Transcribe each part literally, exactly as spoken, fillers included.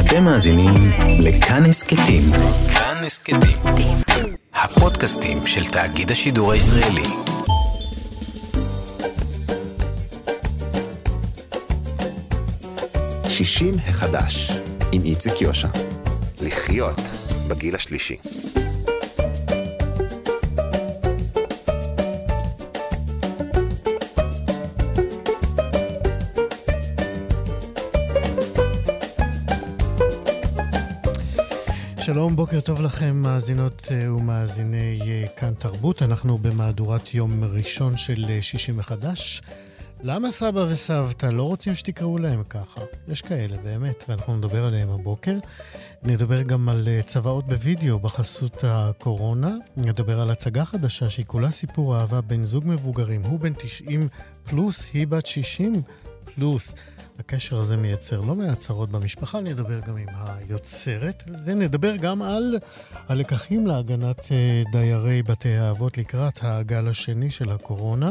אתם מאזינים לכאן הסכתים. כאן הסכתים. הפודקאסטים של תאגיד השידור הישראלי. שישים החדש עם איציק יושע. לחיות בגיל השלישי. שלום, בוקר טוב לכם מאזינות ומאזיני כאן תרבות. אנחנו במהדורת יום ראשון של שישים מחדש. למה סבא וסבתא לא רוצים שתקראו להם ככה? יש כאלה באמת, ואנחנו נדבר עליהם הבוקר. נדבר גם על צבאות בווידאו בחסות הקורונה. נדבר על הצגה חדשה שהיא כולה סיפור אהבה בין זוג מבוגרים. הוא בן תשעים פלוס, היא בת שישים פלוס. הקשר הזה מייצר לא מעט צרות במשפחה. נדבר גם עם היוצרת. זה נדבר גם על הלקחים להגנת דיירי בתי האבות לקראת הגל השני של הקורונה.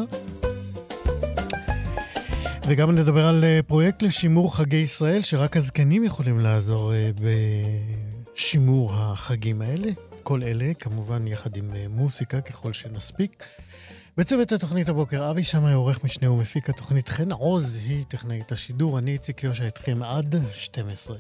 וגם נדבר על פרויקט לשימור חגי ישראל, שרק הזקנים יכולים לעזור בשימור החגים האלה. כל אלה, כמובן, יחד עם מוסיקה, ככל שנספיק. בצוות התוכנית הבוקר, אבי שמאי, עורך משנה ומפיק התוכנית. חן עוז היא טכנאית השידור. אני איציק יושע איתכם עד שתים עשרה.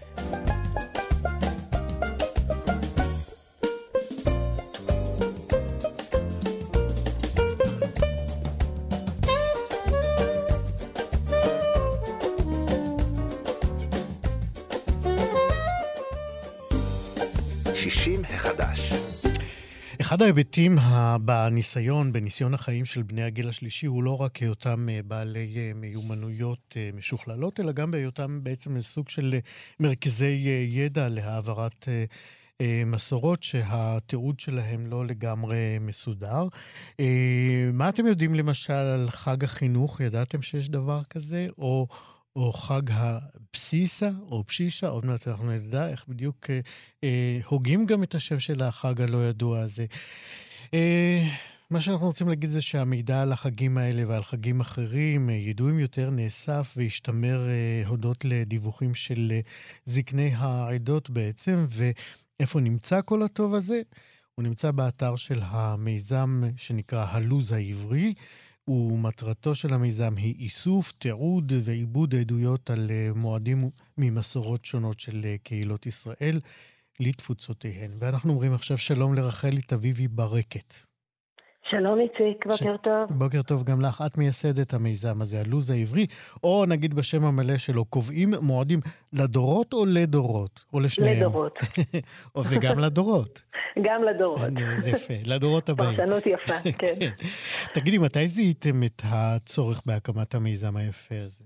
שישים החדש. אחד ההיבטים בניסיון, בניסיון החיים של בני הגיל השלישי, הוא לא רק היותם בעלי מיומנויות משוכללות, אלא גם בהיותם בעצם סוג של מרכזי ידע להעברת מסורות שהתיעוד שלהם לא לגמרי מסודר. מה אתם יודעים למשל על חג החינוך? ידעתם שיש דבר כזה? או... או חג הבסיסה, או פשישה, עוד מעט אנחנו נדע איך בדיוק אה, אה, הוגים גם את השם של החג הלא ידוע הזה. אה, מה שאנחנו רוצים להגיד זה שהמידע על החגים האלה ועל חגים אחרים, אה, ידועים יותר, נאסף והשתמר אה, הודות לדיווחים של אה, זקני העדות בעצם, ואיפה נמצא כל הטוב הזה? הוא נמצא באתר של המיזם שנקרא הלוז העברי, ומטרתו של המיזם היא איסוף, תיעוד ועיבוד העדויות על מועדים ממסורות שונות של קהילות ישראל לתפוצותיהן. ואנחנו אומרים עכשיו שלום לרחלי אביבי ברקת. שלום איציק, בוקר ש... טוב. בוקר טוב גם לך. את מייסדת המיזם הזה, הלוז העברי, או נגיד בשם המלא שלו, קובעים מועדים לדורות או לדורות? או לשניהם? לדורות. או וגם לדורות. גם לדורות. זה יפה, לדורות הבאים. פרשנות יפה, כן. תגידי, מתי זיהיתם את הצורך בהקמת המיזם היפה הזה?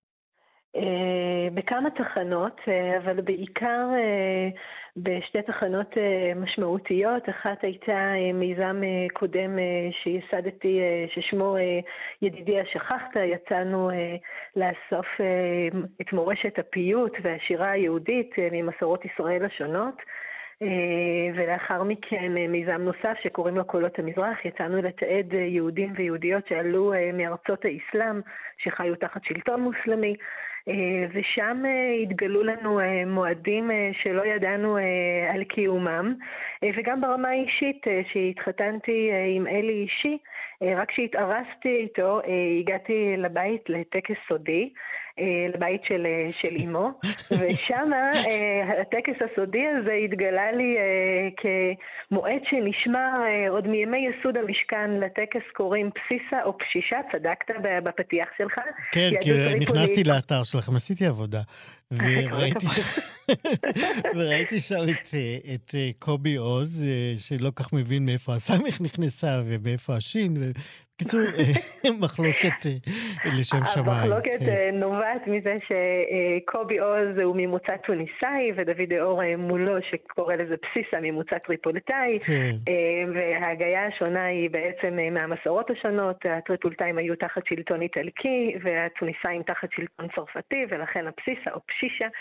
בכמה תחנות, אבל בעיקר בשתי תחנות משמעותיות. אחת הייתה מיזם קודם שיסדתי ששמו ידידי השכחת. יצאנו לאסוף את מורשת הפיוט והשירה היהודית ממסורות ישראל השונות. ולאחר מכן מיזם נוסף שקוראים לו קולות המזרח. יצאנו לתעד יהודים ויהודיות שעלו מארצות האסלאם שחיו תחת שלטון מוסלמי, ושם התגלו לנו מועדים שלא ידענו על קיומם. וגם ברמה האישית, שהתחתנתי עם אלי אישי, רק שהתארסתי איתו הגעתי לבית לטקס סודי, לבית של, של אימו, ושם הטקס הסודי הזה התגלה לי כמועד שנשמע עוד מימי יסוד המשכן. לטקס קוראים בסיסה או פשישה, צדקת בפתיח שלך. כן, כי נכנסתי לאתר שלכם, עשיתי עבודה, וראיתי, ש... וראיתי שם את, את קובי עוז, שלא כך מבין מאיפה הסמך נכנסה ומאיפה השין, ו... בקיצור, מחלוקת לשם שמיים. המחלוקת נובעת מזה שקובי עוז הוא ממוצא טוניסאי, ודוד אור מולו שקורא לזה בסיסה ממוצא טריפוליטאי, וההגייה השונה היא בעצם מהמסורות השונות. הטריפוליטאים היו תחת שלטון איטלקי, והטוניסאים תחת שלטון צרפתי, ולכן הבסיסה או פשישה.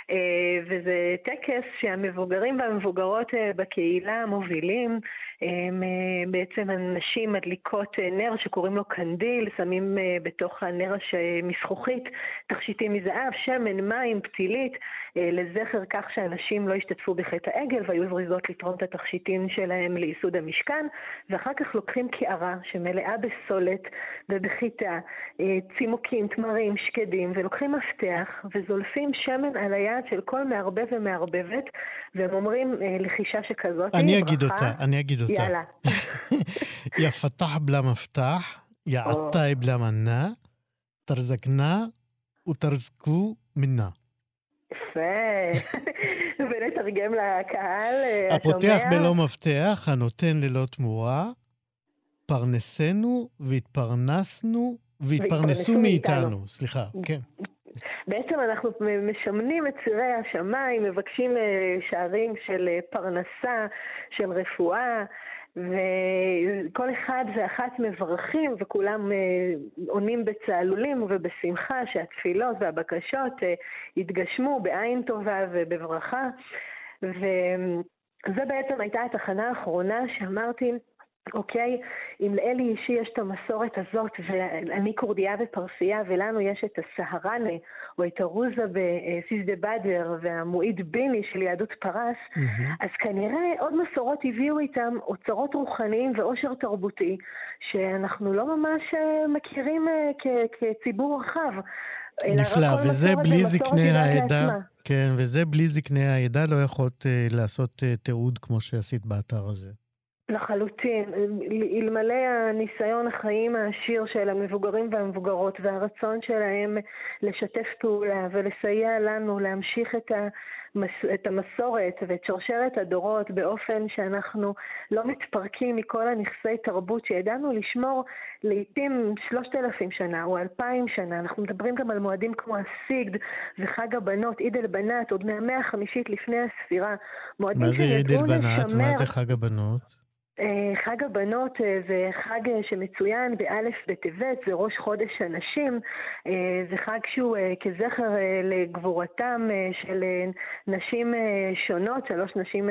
וזה טקס שהמבוגרים והמבוגרות בקהילה מובילים. בעצם הנשים מדליקות נר שקוראים לו קנדיל, שמים בתוך הנר מזכוכית תכשיטים מזהב, שמן, מים, פתילית, לזכר כך שאנשים לא השתתפו בחטא העגל והיו זריזות לתרום את התכשיטים שלהם לייסוד המשכן, ואחר כך לוקחים קערה שמלאה בסולת ובחיטה, צימוקים, תמרים, שקדים, ולוקחים מפתח וזולפים שמן על היד של כל מערבב ומערבבת, והם אומרים לחישה שכזאת. אני אגיד אותה, אני אגיד אותה. יאללה. יא פתח בלה מפתח, יא עטאי בלה מנה, תרזקנה ותרזקו מנה. יפה. ונתרגם לקהל. הפותח בלא מפתח, הנותן ללא תמורה, פרנסנו והתפרנסנו והתפרנסו מאיתנו. סליחה, כן. בעצם אנחנו משמנים את צירי השמיים, מבקשים שערים של פרנסה, של רפואה, וכל אחד ואחת מברכים, וכולם עונים בצהלולים ובשמחה שהתפילות והבקשות יתגשמו בעין טובה ובברכה. וזה בעצם הייתה התחנה האחרונה שאמרתי, אוקיי, אם לאלי אישי יש את המסורת הזאת, ואני קורדיה ופרסייה, ולנו יש את הסהרנה, או את הרוזה בסיסדה בדר, והמועיד ביני של יהדות פרס, mm-hmm. אז כנראה עוד מסורות הביאו איתם אוצרות רוחניים ואושר תרבותי, שאנחנו לא ממש מכירים כ- כציבור רחב. נפלא, וזה בלי זקני העדה, כן, וזה בלי זקני העדה לא יכולת לעשות תיעוד כמו שעשית באתר הזה. לחלוטין, אלמלא הניסיון החיים העשיר של המבוגרים והמבוגרות והרצון שלהם לשתף פעולה ולסייע לנו להמשיך את המס... את המסורת ואת שרשרת הדורות באופן שאנחנו לא מתפרקים מכל הנכסי תרבות שידענו לשמור לעתים שלושת אלפים שנה או אלפיים שנה. אנחנו מדברים גם על מועדים כמו הסיגד וחג הבנות, עיד אל בנת, עוד מהמאה החמישית לפני הספירה. מה זה עיד אל בנת? מה זה חג הבנות? חג הבנות זה חג שמצוין באלף בטבת, זה ראש חודש הנשים, זה חג שהוא כזכר לגבורתם של נשים שונות, שלוש נשים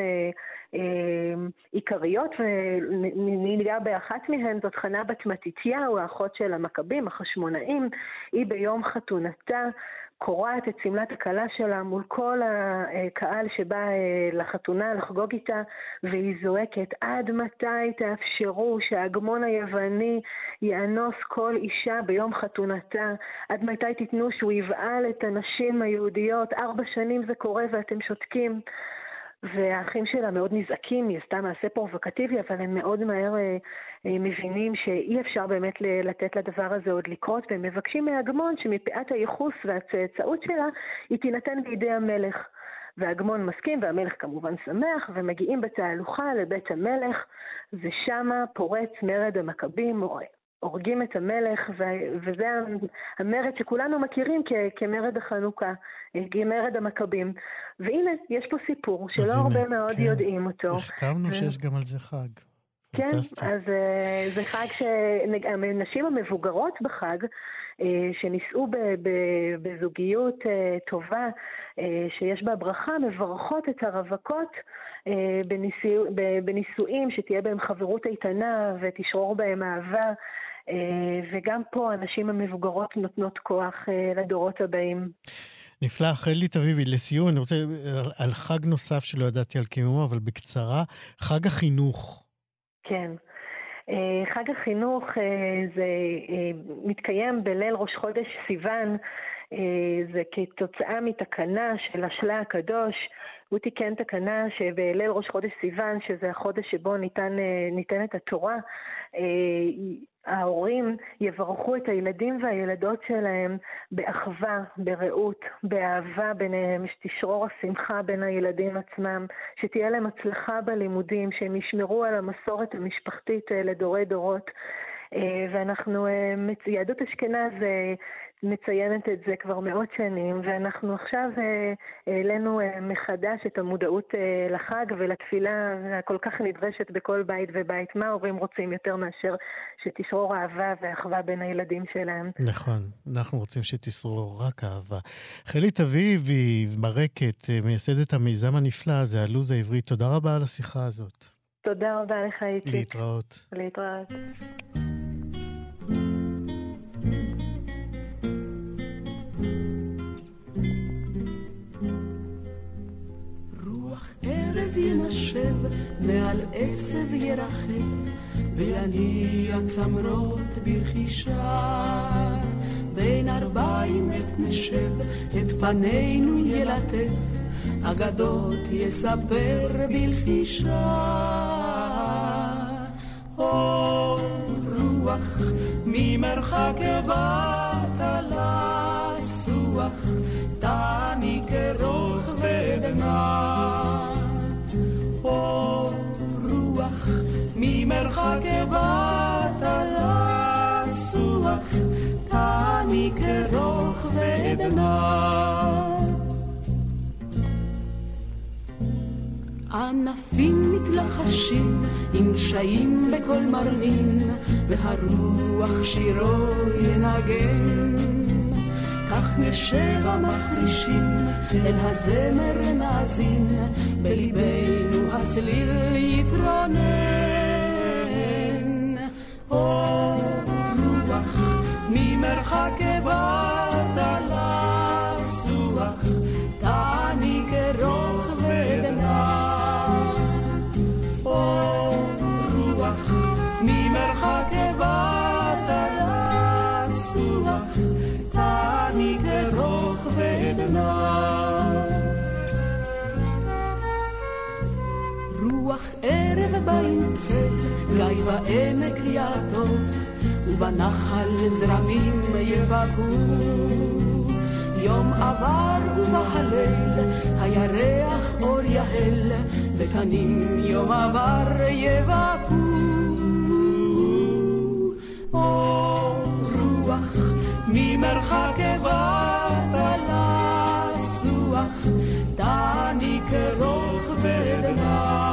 עיקריות, וניגע באחת מהן, זאת חנה בת מתתיהו, האחות של המכבים, החשמונאים. היא ביום חתונתה קוראת את סמלת הכלה שלה מול כל הקהל שבא לחתונה לחגוג איתה, והיא זועקת, עד מתי תאפשרו שההגמון היווני יאנוס כל אישה ביום חתונתה? עד מתי תיתנו שהוא יבעל את הנשים היהודיות? ארבע שנים זה קורה ואתם שותקים. והאחים שלה מאוד נזעקים, היא עשתה מעשה פרובוקטיבי, אבל הם מאוד מהר אה, אה, מבינים שאי אפשר באמת לתת לדבר הזה עוד לקרות, והם מבקשים מהגמון שמפאת הייחוס והצאצאות שלה היא תינתן בידי המלך. והגמון מסכים, והמלך כמובן שמח, ומגיעים בתהלוכה לבית המלך, ושמה פורץ מרד המכבים, הורגים את המלך, וזה המרד שכולנו מכירים כמרד החנוכה, כמרד המכבים. והנה, יש פה סיפור שלא הרבה הנה, מאוד כן. יודעים אותו. החכמנו ו... שיש גם על זה חג. כן, פנטסטי. אז uh, זה חג שהנשים המבוגרות בחג, uh, שנישאו ב- ב- בזוגיות uh, טובה, uh, שיש בה ברכה, מברכות את הרווקות uh, בנישוא, בנישואים שתהיה בהם חברות איתנה ותשרור בהם אהבה, uh, וגם פה הנשים המבוגרות נותנות כוח uh, לדורות הבאים. נפלא, חלי תביבי, לסיום, אני רוצה על חג נוסף שלא ידעתי על קיומו, אבל בקצרה, חג החינוך. כן. חג החינוך זה מתקיים בליל ראש חודש סיוון, זה כתוצאה מתקנה של השלה הקדוש. הוא תיקן תקנה שבליל ראש חודש סיוון, שזה החודש שבו ניתן, ניתנת התורה, ההורים יברכו את הילדים והילדות שלהם באחווה, ברעות, באהבה ביניהם, שתשרור השמחה בין הילדים עצמם, שתהיה להם הצלחה בלימודים, שהם ישמרו על המסורת המשפחתית לדורי דורות. ואנחנו, יהדות אשכנז מציינת את זה כבר מאות שנים, ואנחנו עכשיו העלינו מחדש את המודעות לחג ולתפילה הכל כך נדרשת בכל בית ובית. מה ההורים רוצים יותר מאשר שתשרור אהבה ואחווה בין הילדים שלהם? נכון, אנחנו רוצים שתשרור רק אהבה. חלית אביבי, מרקת, מייסדת המיזם הנפלא הזה, הלוז העברי, תודה רבה על השיחה הזאת. תודה רבה לך, איציק. להתראות. להתראות. ערב ינשב מעל עשב ירחב ויניע צמרות ברכישה בין ארבעים את נשב את פנינו ילטף אגדות יספר בלחישה או רוח ממרחק באת לסוח תעני כרוך ודנה או רוח ממרחק באת לסוח תעני כרוך ודנה ענפים מתלחשים עם דשאים בכל מרנין והרוח שירו ינגן כך נשב המחרישים אל הזמר נאזין בליבנו הצליל יתרונן או רוח ממרחק באת לסוח תעני כרוך ודנה או רוח ממרחק באת לסוח תעני כרוך ודנה רוח ערב באמצע גיא בעמק יעטוף ובנחל זרמים יבקו יום עבר ובהליל הירח אור יהל וקנים יום עבר יבקו או רוח ממרחק באת לסוח תעני כרוך ודנה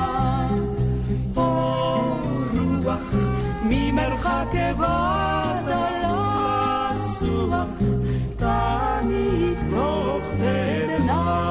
או רוח ממרחק באת לסוח תעני כרוך ודנה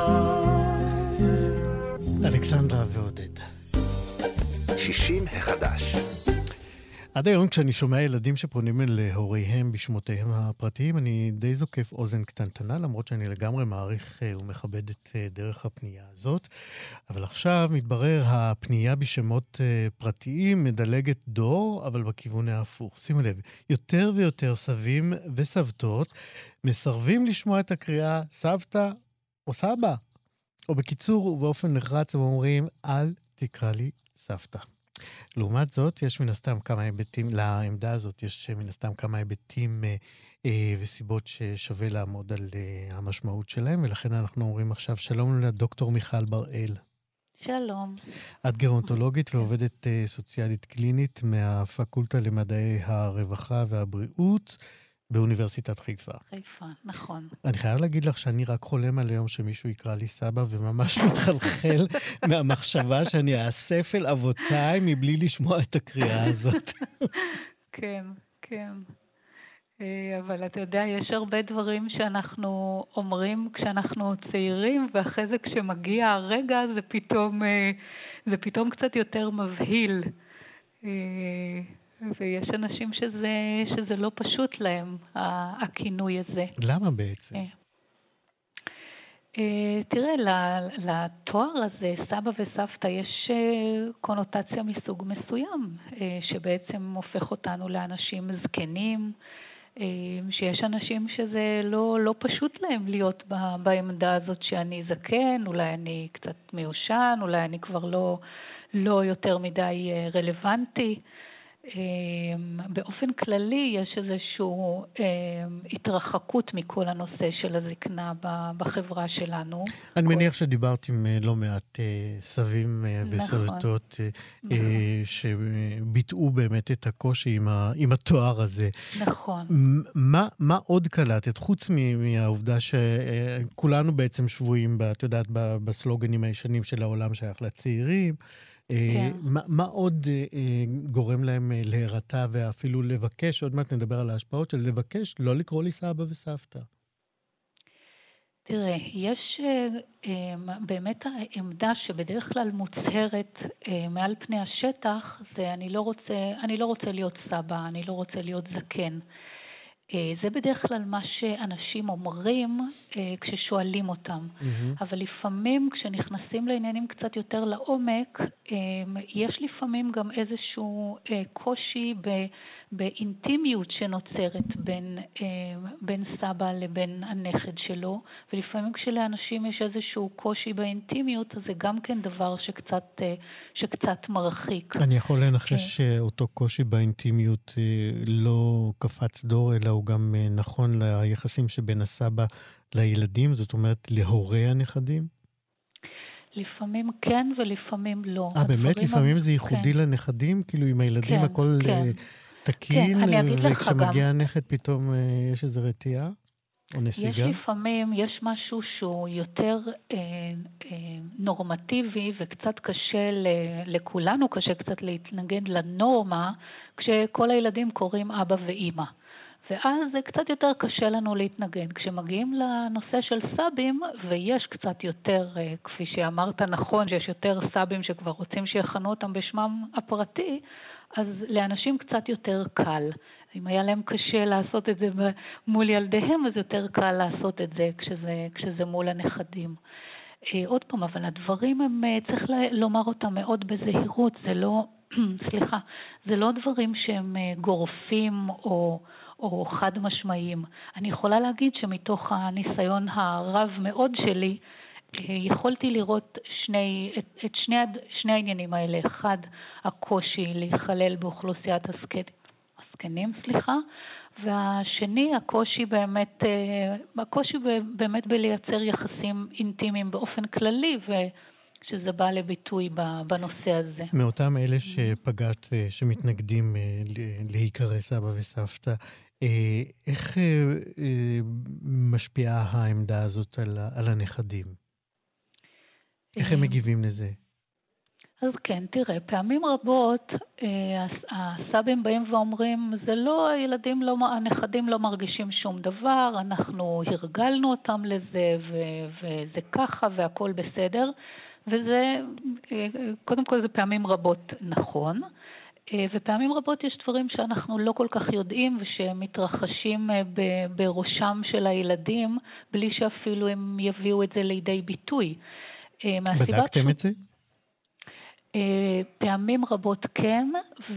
אלכסנדרה ועודד. שישים החדש. עד היום כשאני שומע ילדים שפונים אל הוריהם בשמותיהם הפרטיים, אני די זוקף אוזן קטנטנה, למרות שאני לגמרי מעריך ומכבד את דרך הפנייה הזאת. אבל עכשיו מתברר הפנייה בשמות פרטיים מדלגת דור, אבל בכיוון ההפוך. שימו לב, יותר ויותר סבים וסבתות מסרבים לשמוע את הקריאה סבתא או סבא. או בקיצור ובאופן נחרץ הם אומרים, אל תקרא לי סבתא. לעומת זאת, יש מן הסתם כמה היבטים, לעמדה הזאת יש מן הסתם כמה היבטים אה, אה, וסיבות ששווה לעמוד על אה, המשמעות שלהם, ולכן אנחנו אומרים עכשיו שלום לדוקטור מיכל בראל. שלום. את גרונטולוגית ועובדת אה, סוציאלית קלינית מהפקולטה למדעי הרווחה והבריאות באוניברסיטת חיפה. חיפה, נכון. אני חייב להגיד לך שאני רק חולם על היום שמישהו יקרא לי סבא, וממש מתחלחל מהמחשבה שאני אאסף אל אבותיי מבלי לשמוע את הקריאה הזאת. כן, כן. אבל אתה יודע, יש הרבה דברים שאנחנו אומרים כשאנחנו צעירים, ואחרי זה כשמגיע הרגע זה פתאום, זה פתאום קצת יותר מבהיל. ויש אנשים שזה, שזה לא פשוט להם, הכינוי הזה. למה בעצם? תראה, לתואר הזה, סבא וסבתא, יש קונוטציה מסוג מסוים, שבעצם הופך אותנו לאנשים זקנים, שיש אנשים שזה לא, לא פשוט להם להיות בעמדה הזאת שאני זקן, אולי אני קצת מיושן, אולי אני כבר לא, לא יותר מדי רלוונטי. באופן כללי יש איזושהי התרחקות מכל הנושא של הזקנה בחברה שלנו. אני מניח שדיברת עם לא מעט סבים וסבתות שביטאו באמת את הקושי עם התואר הזה. נכון. מה עוד קלטת, חוץ מהעובדה שכולנו בעצם שבויים, את יודעת, בסלוגנים הישנים של העולם שייך לצעירים, כן. מה, מה עוד גורם להם להירתע ואפילו לבקש, עוד מעט נדבר על ההשפעות של לבקש, לא לקרוא לי סבא וסבתא? תראה, יש באמת העמדה שבדרך כלל מוצהרת מעל פני השטח, זה אני לא רוצה, אני לא רוצה להיות סבא, אני לא רוצה להיות זקן. זה בדרך כלל מה שאנשים אומרים כששואלים אותם. Mm-hmm. אבל לפעמים כשנכנסים לעניינים קצת יותר לעומק, יש לפעמים גם איזשהו קושי באינטימיות שנוצרת בין, בין סבא לבין הנכד שלו, ולפעמים כשלאנשים יש איזשהו קושי באינטימיות, אז זה גם כן דבר שקצת, שקצת מרחיק. אני יכול לנחש שאותו קושי באינטימיות לא קפץ דור, אלא הוא גם נכון ליחסים שבין הסבא לילדים, זאת אומרת להורי הנכדים? לפעמים כן ולפעמים לא. אה, באמת? לפעמים זה ייחודי כן. לנכדים? כאילו עם הילדים כן, הכל כן. תקין, כן, וכשמגיע הנכד פתאום יש איזו רתיעה או נסיגה? יש לפעמים, יש משהו שהוא יותר אה, אה, נורמטיבי וקצת קשה ל, לכולנו, קשה קצת להתנגד לנורמה, כשכל הילדים קוראים אבא ואמא. ואז זה קצת יותר קשה לנו להתנגד. כשמגיעים לנושא של סבים, ויש קצת יותר, כפי שאמרת נכון, שיש יותר סבים שכבר רוצים שיכנו אותם בשמם הפרטי, אז לאנשים קצת יותר קל. אם היה להם קשה לעשות את זה מול ילדיהם, אז יותר קל לעשות את זה כשזה, כשזה מול הנכדים. עוד פעם, אבל הדברים הם, צריך לומר אותם מאוד בזהירות, זה לא, סליחה, זה לא דברים שהם גורפים או... או חד משמעיים. אני יכולה להגיד שמתוך הניסיון הרב מאוד שלי, יכולתי לראות שני, את, את שני, שני העניינים האלה. אחד, הקושי להיכלל באוכלוסיית הזקנים, סליחה, והשני, הקושי באמת, הקושי באמת בלייצר יחסים אינטימיים באופן כללי, ושזה בא לביטוי בנושא הזה. מאותם אלה שפגעת, שמתנגדים להיקרא סבא וסבתא, איך משפיעה העמדה הזאת על, על הנכדים? איך הם מגיבים לזה? אז כן, תראה, פעמים רבות הסבים באים ואומרים, זה לא, הילדים לא, הנכדים לא מרגישים שום דבר, אנחנו הרגלנו אותם לזה ו- וזה ככה והכל בסדר, וזה, קודם כל זה פעמים רבות נכון, ופעמים רבות יש דברים שאנחנו לא כל כך יודעים ושמתרחשים בראשם של הילדים, בלי שאפילו הם יביאו את זה לידי ביטוי. בדקתם את זה? פעמים רבות כן,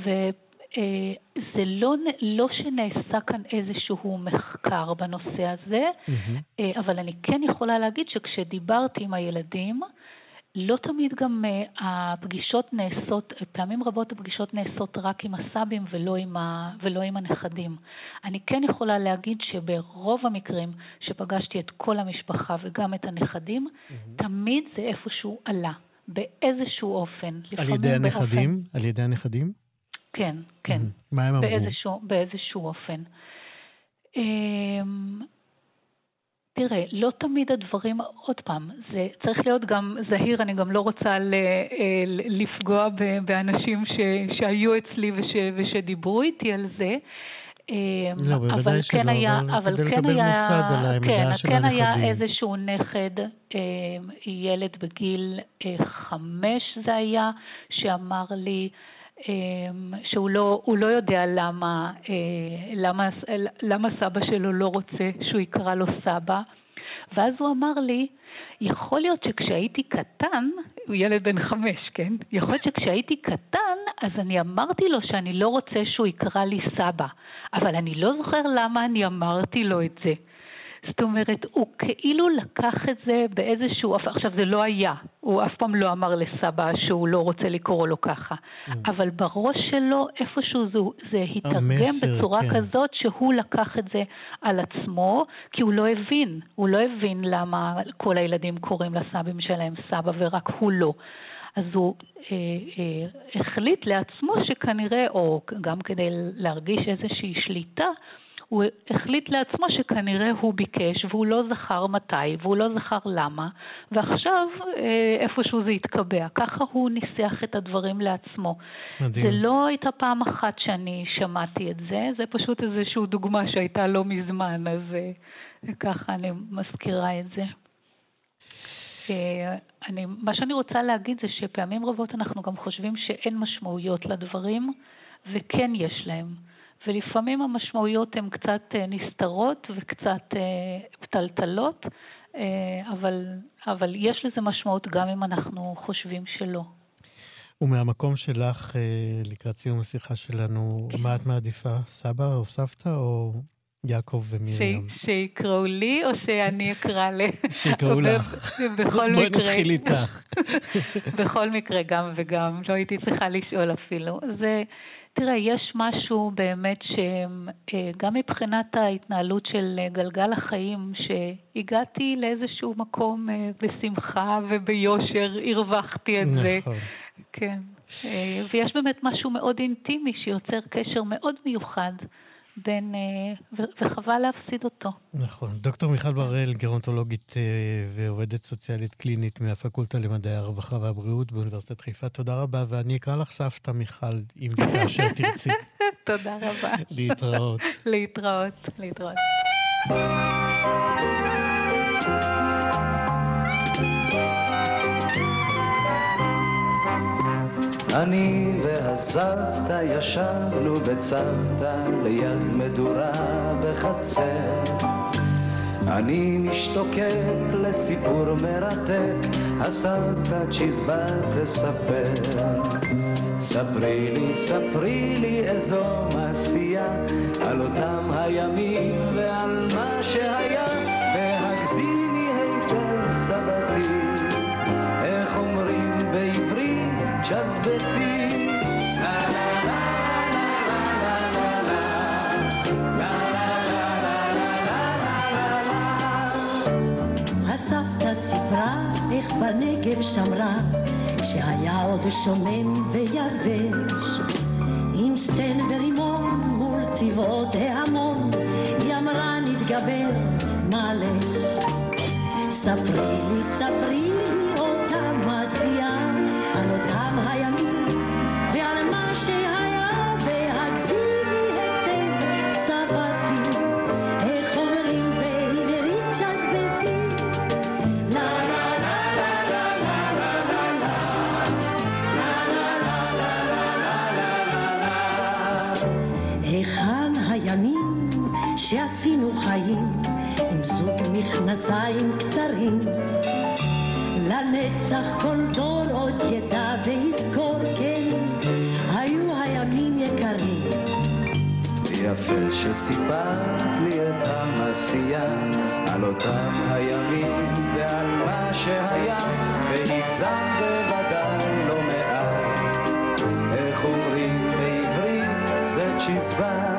וזה לא, לא שנעשה כאן איזשהו מחקר בנושא הזה, mm-hmm. אבל אני כן יכולה להגיד שכשדיברתי עם הילדים, לא תמיד גם הפגישות נעשות, פעמים רבות הפגישות נעשות רק עם הסבים ולא עם, ה, ולא עם הנכדים. אני כן יכולה להגיד שברוב המקרים שפגשתי את כל המשפחה וגם את הנכדים, mm-hmm. תמיד זה איפשהו עלה, באיזשהו אופן. על ידי הנכדים? באופן... על ידי הנכדים? כן, כן. Mm-hmm. מה הם אמרו? באיזשהו, באיזשהו אופן. תראה, לא תמיד הדברים, עוד פעם, זה צריך להיות גם זהיר, אני גם לא רוצה ל, לפגוע באנשים ש, שהיו אצלי וש, ושדיברו איתי על זה. לא, בוודאי שלא, אבל, אבל כדי לקבל היה, מושג על העמדה כן, של כן הנכדים. היה איזשהו נכד, ילד בגיל חמש זה היה, שאמר לי, שהוא לא, הוא לא יודע למה, למה, למה סבא שלו לא רוצה שהוא יקרא לו סבא, ואז הוא אמר לי, יכול להיות שכשהייתי קטן, הוא ילד בן חמש, כן? יכול להיות שכשהייתי קטן, אז אני אמרתי לו שאני לא רוצה שהוא יקרא לי סבא, אבל אני לא זוכר למה אני אמרתי לו את זה. זאת אומרת, הוא כאילו לקח את זה באיזשהו, עכשיו זה לא היה, הוא אף פעם לא אמר לסבא שהוא לא רוצה לקרוא לו ככה. Mm. אבל בראש שלו, איפשהו זה, זה התרגם המסר, בצורה כן. כזאת שהוא לקח את זה על עצמו, כי הוא לא הבין. הוא לא הבין למה כל הילדים קוראים לסבים שלהם סבא ורק הוא לא. אז הוא אה, אה, החליט לעצמו שכנראה, או גם כדי להרגיש איזושהי שליטה, הוא החליט לעצמו שכנראה הוא ביקש, והוא לא זכר מתי, והוא לא זכר למה, ועכשיו איפשהו זה התקבע. ככה הוא ניסח את הדברים לעצמו. מדהים. זה לא הייתה פעם אחת שאני שמעתי את זה, זה פשוט איזושהי דוגמה שהייתה לא מזמן, אז ככה אני מזכירה את זה. אני, מה שאני רוצה להגיד זה שפעמים רבות אנחנו גם חושבים שאין משמעויות לדברים, וכן יש להם. ולפעמים המשמעויות הן קצת נסתרות וקצת פתלתלות, אבל, אבל יש לזה משמעות גם אם אנחנו חושבים שלא. ומהמקום שלך, לקראת סיום השיחה שלנו, מה את מעדיפה? סבא או סבתא או יעקב ומיריam? שיקראו לי או שאני אקרא ל... שיקראו לך. בואי נתחיל איתך. בכל מקרה גם וגם, לא הייתי צריכה לשאול אפילו. זה... תראה, יש משהו באמת שגם מבחינת ההתנהלות של גלגל החיים, שהגעתי לאיזשהו מקום בשמחה וביושר, הרווחתי את זה. נכון. כן. ויש באמת משהו מאוד אינטימי שיוצר קשר מאוד מיוחד בין, וחבל להפסיד אותו. נכון. דוקטור מיכל בראל, גרונטולוגית ועובדת סוציאלית קלינית מהפקולטה למדעי הרווחה והבריאות באוניברסיטת חיפה. תודה רבה, ואני אקרא לך סבתא מיכל, אם וכאשר תרצי. תודה רבה. להתראות. להתראות, להתראות. אני והסבתא ישבנו בצוותא ליד מדורה בחצר. אני משתוקק לסיפור מרתק, הסבתא צ'יזבט תספר. ספרי לי, ספרי לי איזו מעשייה על אותם הימים ועל מה שהיה, והגזיני היטב סבתי, איך אומרים בעברית צ'זבטי. הסבתא סיפרה איך בנגב שמרה, כשהיה עוד שומם ויבש, עם סטן ורימון מול צבאות ההמון, היא אמרה נתגבר מעלש. ספרי לי, ספרי לי אותה מעשייה, על אותם הימים ועל מה שהיה, והגזימי היטב סבתי, איך אומרים בעברית צ'זבטי. לה לה לה לה לה לה לה לה לה לה. היכן הימים שעשינו חיים עם זוג מכנסיים קצרים, לנצח כל דור עוד ידע ויזכור, כן, היו הימים יקרים. יפה שסיפרת לי את המעשייה על אותם הימים ועל מה שהיה, והגזם בוודאי לא מעט. איך אומרים בעברית זה צ'יזבט.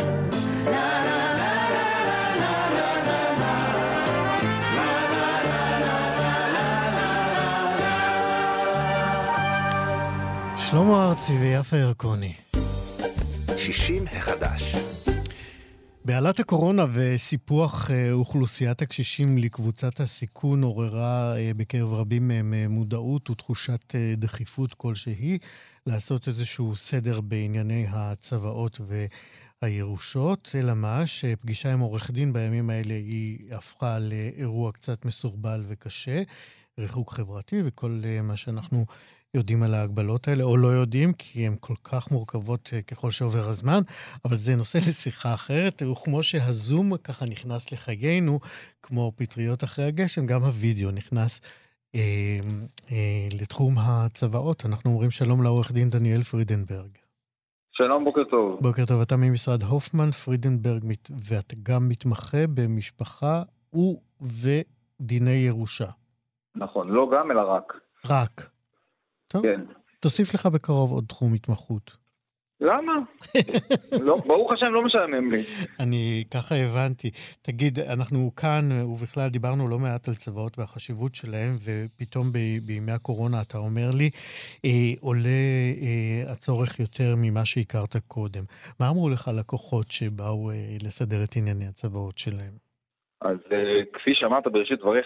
שלמה ארצי ויפה ירקוני. שישים החדש. בעלת הקורונה וסיפוח אוכלוסיית הקשישים לקבוצת הסיכון עוררה בקרב רבים מהם מודעות ותחושת דחיפות כלשהי לעשות איזשהו סדר בענייני הצוואות והירושות, אלא מה שפגישה עם עורך דין בימים האלה היא הפכה לאירוע קצת מסורבל וקשה, ריחוק חברתי וכל מה שאנחנו יודעים על ההגבלות האלה, או לא יודעים, כי הן כל כך מורכבות ככל שעובר הזמן, אבל זה נושא לשיחה אחרת, וכמו שהזום ככה נכנס לחיינו, כמו פטריות אחרי הגשם, גם הווידאו נכנס אה, אה, לתחום הצוואות. אנחנו אומרים שלום לעורך דין דניאל פרידנברג. שלום, בוקר טוב. בוקר טוב, אתה ממשרד הופמן פרידנברג, ואתה גם מתמחה במשפחה ודיני ירושה. נכון, לא גם אלא רק. רק. טוב, כן. תוסיף לך בקרוב עוד תחום התמחות. למה? לא, ברוך השם לא משעמם לי. אני ככה הבנתי. תגיד, אנחנו כאן, ובכלל דיברנו לא מעט על צבאות והחשיבות שלהם, ופתאום ב- בימי הקורונה אתה אומר לי, אה, עולה אה, הצורך יותר ממה שהכרת קודם. מה אמרו לך לקוחות שבאו אה, לסדר את ענייני הצבאות שלהם? אז אה, כפי שאמרת בראשית דבריך,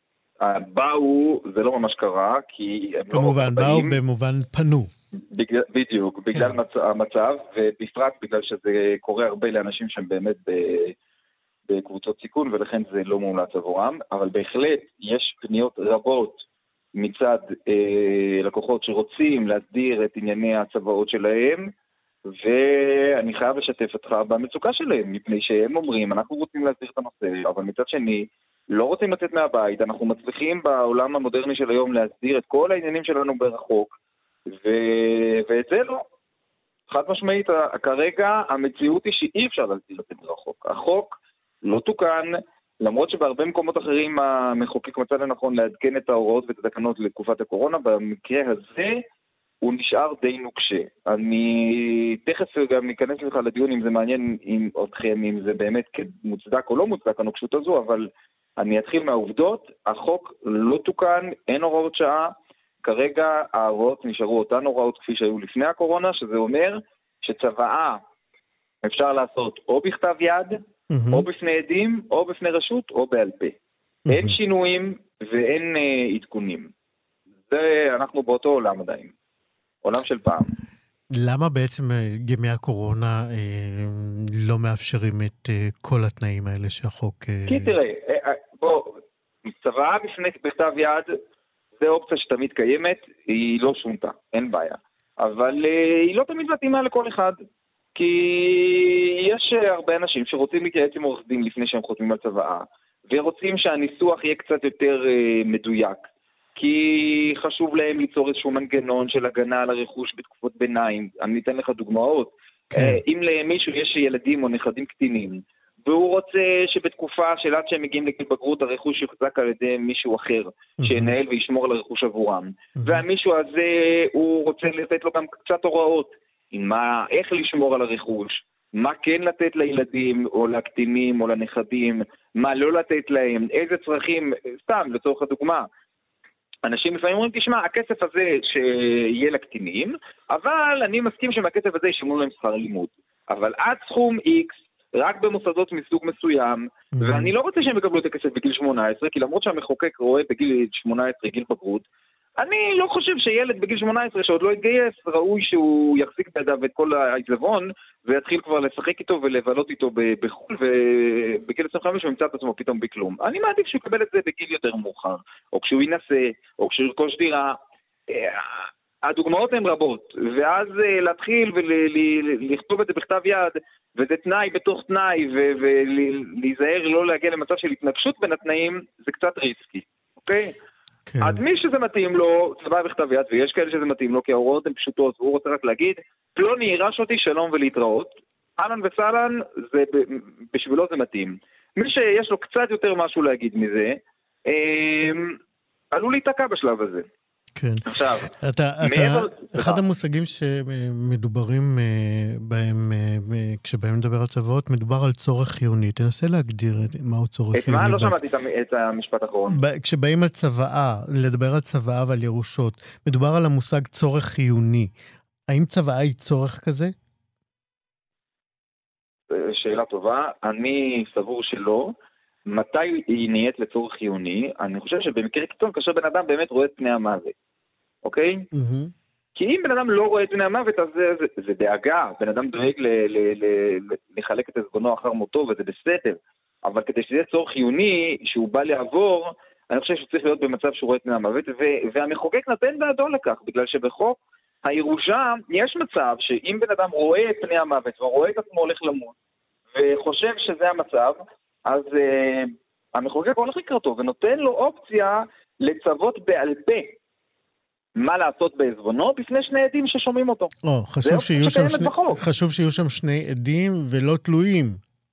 באו, זה לא ממש קרה, כי הם כמובן, לא באו במובן פנו. בגלל, בדיוק, בגלל מצ... המצב, ובפרט בגלל שזה קורה הרבה לאנשים שהם באמת ב... בקבוצות סיכון, ולכן זה לא מומלץ עבורם, אבל בהחלט יש פניות רבות מצד אה, לקוחות שרוצים להסדיר את ענייני הצבאות שלהם, ואני חייב לשתף אותך במצוקה שלהם, מפני שהם אומרים, אנחנו רוצים להסדיר את הנושא, אבל מצד שני, לא רוצים לצאת מהבית, אנחנו מצליחים בעולם המודרני של היום להסדיר את כל העניינים שלנו ברחוק, ו... ואת זה לא. חד משמעית, כרגע המציאות היא שאי אפשר להסדיר את זה ברחוק. החוק לא תוקן, למרות שבהרבה מקומות אחרים המחוקק מצא לנכון לעדכן את ההוראות ואת התקנות לתקופת הקורונה, במקרה הזה הוא נשאר די נוקשה. אני תכף גם אכנס לך לדיון אם זה מעניין עם אתכם, אם זה באמת מוצדק או לא מוצדק הנוקשות הזו, אבל אני אתחיל מהעובדות. החוק לא תוקן, אין הוראות שעה, כרגע ההוראות נשארו אותן הוראות כפי שהיו לפני הקורונה, שזה אומר שצוואה אפשר לעשות או בכתב יד, mm-hmm. או בפני עדים, או בפני רשות, או בעל פה. Mm-hmm. אין שינויים ואין uh, עדכונים. זה אנחנו באותו עולם עדיין. עולם של פעם. למה בעצם ימי הקורונה אה, לא מאפשרים את אה, כל התנאים האלה שהחוק... אה... כי תראה, אה, בוא, צוואה בפני בכתב יד, זה אופציה שתמיד קיימת, היא לא שונתה, אין בעיה. אבל uh, היא לא תמיד מתאימה לכל אחד, כי יש uh, הרבה אנשים שרוצים להתייעץ עם עורך דין לפני שהם חותמים על צוואה, ורוצים שהניסוח יהיה קצת יותר uh, מדויק, כי חשוב להם ליצור איזשהו מנגנון של הגנה על הרכוש בתקופות ביניים. אני אתן לך דוגמאות. כן. Uh, אם למישהו יש ילדים או נכדים קטינים, והוא רוצה שבתקופה של עד שהם מגיעים לגיל בגרות, הרכוש יוחזק על ידי מישהו אחר, mm-hmm. שינהל וישמור על הרכוש עבורם. Mm-hmm. והמישהו הזה, הוא רוצה לתת לו גם קצת הוראות, מה, איך לשמור על הרכוש, מה כן לתת לילדים, או לקטינים, או לנכדים, מה לא לתת להם, איזה צרכים, סתם, לצורך הדוגמה. אנשים לפעמים אומרים, תשמע, הכסף הזה שיהיה לקטינים, אבל אני מסכים שמהכסף הזה ישמרו להם שכר לימוד. אבל עד סכום X, רק במוסדות מסוג מסוים, mm-hmm. ואני לא רוצה שהם יקבלו את הכסף בגיל שמונה עשרה, כי למרות שהמחוקק רואה בגיל שמונה עשרה גיל בגרות, אני לא חושב שילד בגיל שמונה עשרה שעוד לא יתגייס, ראוי שהוא יחזיק בידיו את כל העיזבון, ויתחיל כבר לשחק איתו ולבלות איתו בחו"ל, ובגיל עשרים וחמש הוא ימצא את עצמו פתאום בכלום. אני מעדיף שהוא יקבל את זה בגיל יותר מאוחר, או כשהוא ינסה, או כשהוא ירכוש דירה. הדוגמאות הן רבות, ואז להתחיל ולכתוב את זה בכתב יד, וזה תנאי בתוך תנאי, ולהיזהר לא להגיע למצב של התנגשות בין התנאים, זה קצת ריסקי, אוקיי? כן. אז מי שזה מתאים לו, צבא בכתב יד, ויש כאלה שזה מתאים לו, כי ההוראות הן פשוטות, והוא רוצה רק להגיד, פלוני יירש אותי שלום ולהתראות, אהלן וסהלן, בשבילו זה מתאים. מי שיש לו קצת יותר משהו להגיד מזה, עלול להתעקע בשלב הזה. כן. עכשיו, אתה, אתה, אחד המושגים שמדוברים בהם, כשבהם מדבר על צבאות, מדובר על צורך חיוני. תנסה להגדיר מהו צורך את חיוני. מה? לא שמעתי את המשפט האחרון. כשבאים על צוואה, לדבר על צוואה ועל ירושות, מדובר על המושג צורך חיוני. האם צוואה היא צורך כזה? שאלה טובה. אני סבור שלא. מתי היא נהיית לצורך חיוני? אני חושב שבמקרה קיצון, כאשר בן אדם באמת רואה את פני המוות, אוקיי? Mm-hmm. כי אם בן אדם לא רואה את פני המוות, אז זה, זה, זה דאגה, בן אדם דואג ל, ל, ל, ל, לחלק את עזבונו אחר מותו, וזה בסדר, אבל כדי שזה יהיה צורך חיוני, שהוא בא לעבור, אני חושב שהוא צריך להיות במצב שהוא רואה את פני המוות, ו- והמחוקק נתן בעדו לכך, בגלל שבחוק הירושה יש מצב שאם בן אדם רואה את פני המוות, ורואה את עצמו הולך למות, וחושב שזה המצב, אז uh, המחוקק הולך לקראתו ונותן לו אופציה לצוות בעל פה מה לעשות בעזבונו בפני שני עדים ששומעים אותו. או, חשוב, שיהיו שם שני, חשוב שיהיו שם שני עדים ולא תלויים,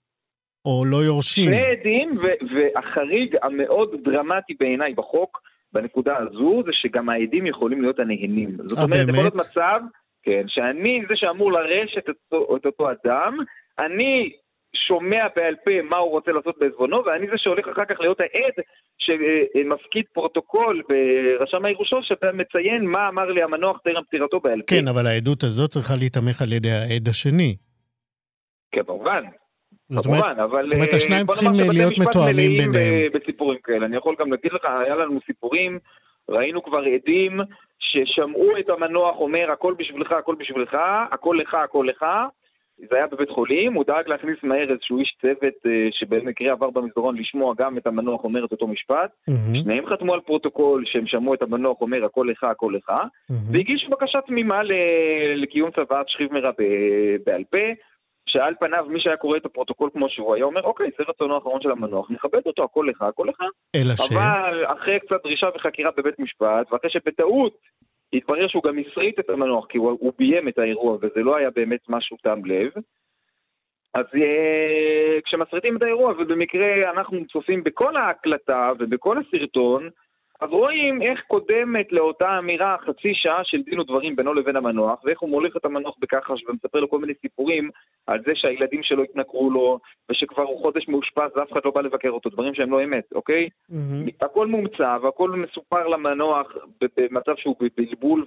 או לא יורשים. שני עדים, ו- והחריג המאוד דרמטי בעיניי בחוק, בנקודה הזו, זה שגם העדים יכולים להיות הנהנים. זאת אה, אומרת, באמת? יכול להיות מצב, כן, שאני זה שאמור לרשת את אותו, את אותו אדם, אני שומע בעל פה מה הוא רוצה לעשות בעזבונו, ואני זה שהולך אחר כך להיות העד שמפקיד פרוטוקול ברשם הירושות, שמציין מה אמר לי המנוח טרם פטירתו בעל פה. כן, אבל העדות הזאת צריכה להתאמך על ידי העד השני. כמובן. זאת אומרת, כמובן, אבל זאת אומרת, השניים צריכים בוא נאמר להיות שבתי משפט מתואמים מלאים ביניהם. בסיפורים כאלה. אני יכול גם להגיד לך, היה לנו סיפורים, ראינו כבר עדים ששמעו את המנוח אומר, הכל בשבילך, הכל בשבילך, הכל לך, הכל לך. זה היה בבית חולים, הוא דאג להכניס מהר איזשהו איש צוות שבמקרה עבר במסדרון לשמוע גם את המנוח אומר את אותו משפט. שניהם חתמו על פרוטוקול שהם שמעו את המנוח אומר הכל לך, הכל לך, והגישו בקשה תמימה לקיום צוואת שכיב מרע בעל פה, שעל פניו מי שהיה קורא את הפרוטוקול כמו שהוא היה אומר, אוקיי, זה רצונו האחרון של המנוח, נכבד אותו, הכל לך, הכל לך. אלא ש... אבל אחרי קצת דרישה וחקירה בבית משפט, ואחרי שבטעות התברר שהוא גם הסריט את המנוח, כי הוא, הוא ביים את האירוע, וזה לא היה באמת משהו טעם לב. אז אה, כשמסריטים את האירוע, ובמקרה אנחנו צופים בכל ההקלטה ובכל הסרטון, אז רואים איך קודמת לאותה אמירה חצי שעה של דין ודברים בינו לבין המנוח, ואיך הוא מוליך את המנוח בכחש ומספר לו כל מיני סיפורים על זה שהילדים שלו התנכרו לו, ושכבר הוא חודש מאושפז ואף אחד לא בא לבקר אותו, דברים שהם לא אמת, אוקיי? Mm-hmm. הכל מומצא והכל מסופר למנוח במצב שהוא בבלבול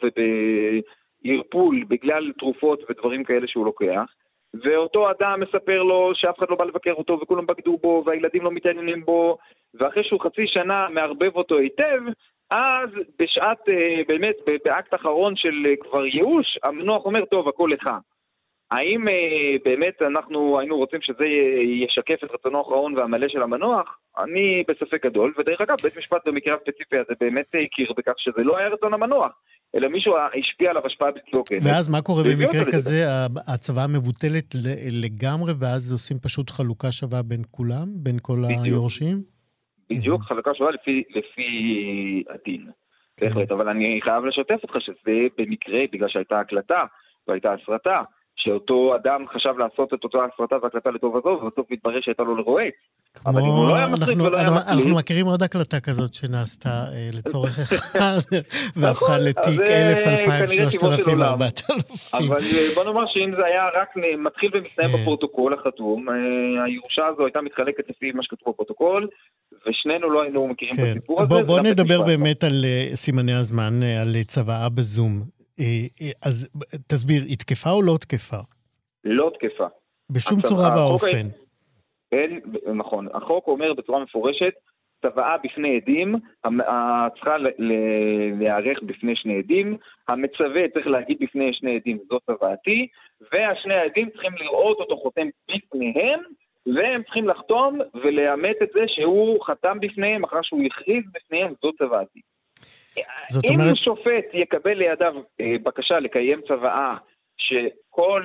ובערפול בגלל תרופות ודברים כאלה שהוא לוקח, ואותו אדם מספר לו שאף אחד לא בא לבקר אותו וכולם בגדו בו והילדים לא מתעניינים בו, ואחרי שהוא חצי שנה מערבב אותו היטב, אז בשעת, באמת, באקט אחרון של כבר ייאוש, המנוח אומר, טוב, הכל לך. האם באמת אנחנו היינו רוצים שזה ישקף את רצונו האחרון והמלא של המנוח? אני בספק גדול, ודרך אגב, בית משפט במקרה הספציפי הזה באמת הכיר בכך שזה לא היה רצון המנוח, אלא מישהו השפיע עליו השפעה בלתי הוגנת. ואז מה קורה במקרה כזה? הצוואה מבוטלת לגמרי, ואז עושים פשוט חלוקה שווה בין כולם, בין כל היורשים? בדיוק, חלוקה שווה לפי, לפי הדין. בהחלט, אבל אני חייב לשתף אותך שזה במקרה, בגלל שהייתה הקלטה והייתה הסרטה, שאותו אדם חשב לעשות את אותה הסרטה והקלטה לטוב הזו, ובסוף מתברר שהייתה לו לרועץ. אבל אם הוא לא היה מצליק ולא היה מצליק... אנחנו מכירים עוד הקלטה כזאת שנעשתה לצורך אחד, והפכה לתיק אלף, אלפיים, שלושת אלפים, ארבעת אלפים. אבל בוא נאמר שאם זה היה רק מתחיל ומסתיים בפרוטוקול החתום, הירושה הזו הייתה מתחלקת לפי מה שכתוב בפרוטוקול, ושנינו לא היינו מכירים בסיפור הזה. בוא נדבר באמת על סימני הזמן, על צוואה בזום. אז תסביר, היא תקפה או לא תקפה? לא תקפה. בשום צורה ואופן. אין, נכון. החוק אומר בצורה מפורשת, צוואה בפני עדים, צריכה להיערך בפני שני עדים, המצווה צריך להגיד בפני שני עדים, זו צוואתי, והשני העדים צריכים לראות אותו חותם בפניהם, והם צריכים לחתום ולאמת את זה שהוא חתם בפניהם, אחרי שהוא הכריז בפניהם, זו צוואתי. אם אומרת... שופט יקבל לידיו בקשה לקיים צוואה שכל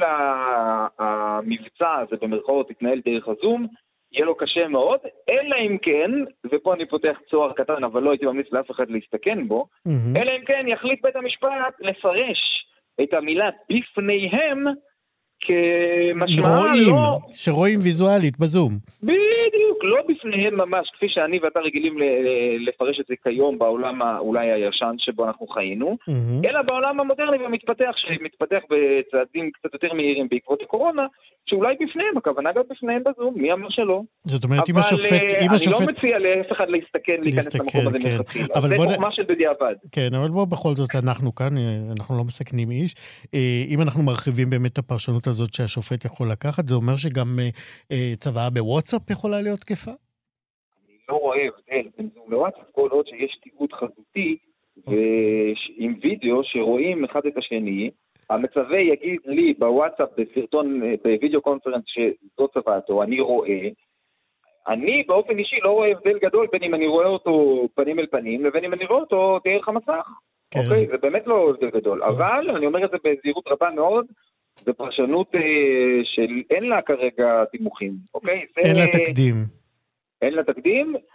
המבצע הזה במרכאות יתנהל דרך הזום, יהיה לו קשה מאוד, אלא אם כן, ופה אני פותח צוהר קטן אבל לא הייתי ממליץ לאף אחד להסתכן בו, mm-hmm. אלא אם כן יחליט בית המשפט לפרש את המילה בפניהם כמשמעה לא... שרואים ויזואלית בזום. בדיוק, לא בפניהם ממש, כפי שאני ואתה רגילים לפרש את זה כיום בעולם אולי הישן שבו אנחנו חיינו, mm-hmm. אלא בעולם המודרני והמתפתח, שמתפתח בצעדים קצת יותר מהירים בעקבות הקורונה, שאולי בפניהם, הכוונה גם בפניהם בזום, מי אמר שלא. זאת אומרת, אם השופט... אבל אני לא מציע לאף אחד להסתכן, להיכנס למקום הזה מלכתחילה. זה חוכמה של בדיעבד. כן, אבל בוא בכל זאת אנחנו כאן, אנחנו לא מסכנים איש. אם אנחנו מרחיבים באמת את הפרשנות הזאת שהשופט יכול לקחת, זה אומר שגם צוואה בוואטסאפ יכולה להיות תקפה? אני לא רואה הבדל בין זום לוואטסאפ, כל עוד שיש תיעוד חזותי, עם וידאו שרואים אחד את השני, המצווה יגיד לי בוואטסאפ, בסרטון, בווידאו קונפרנס שזו צוואתו, אני רואה, אני באופן אישי לא רואה הבדל גדול בין אם אני רואה אותו פנים אל פנים, לבין אם אני רואה אותו דרך המסך. כן. אוקיי? זה באמת לא הבדל גדול. כן. אבל אני אומר את זה בזהירות רבה מאוד, זה פרשנות אה, של אין לה כרגע תימוכים. אוקיי? אין לה תקדים. אין לה תקדים.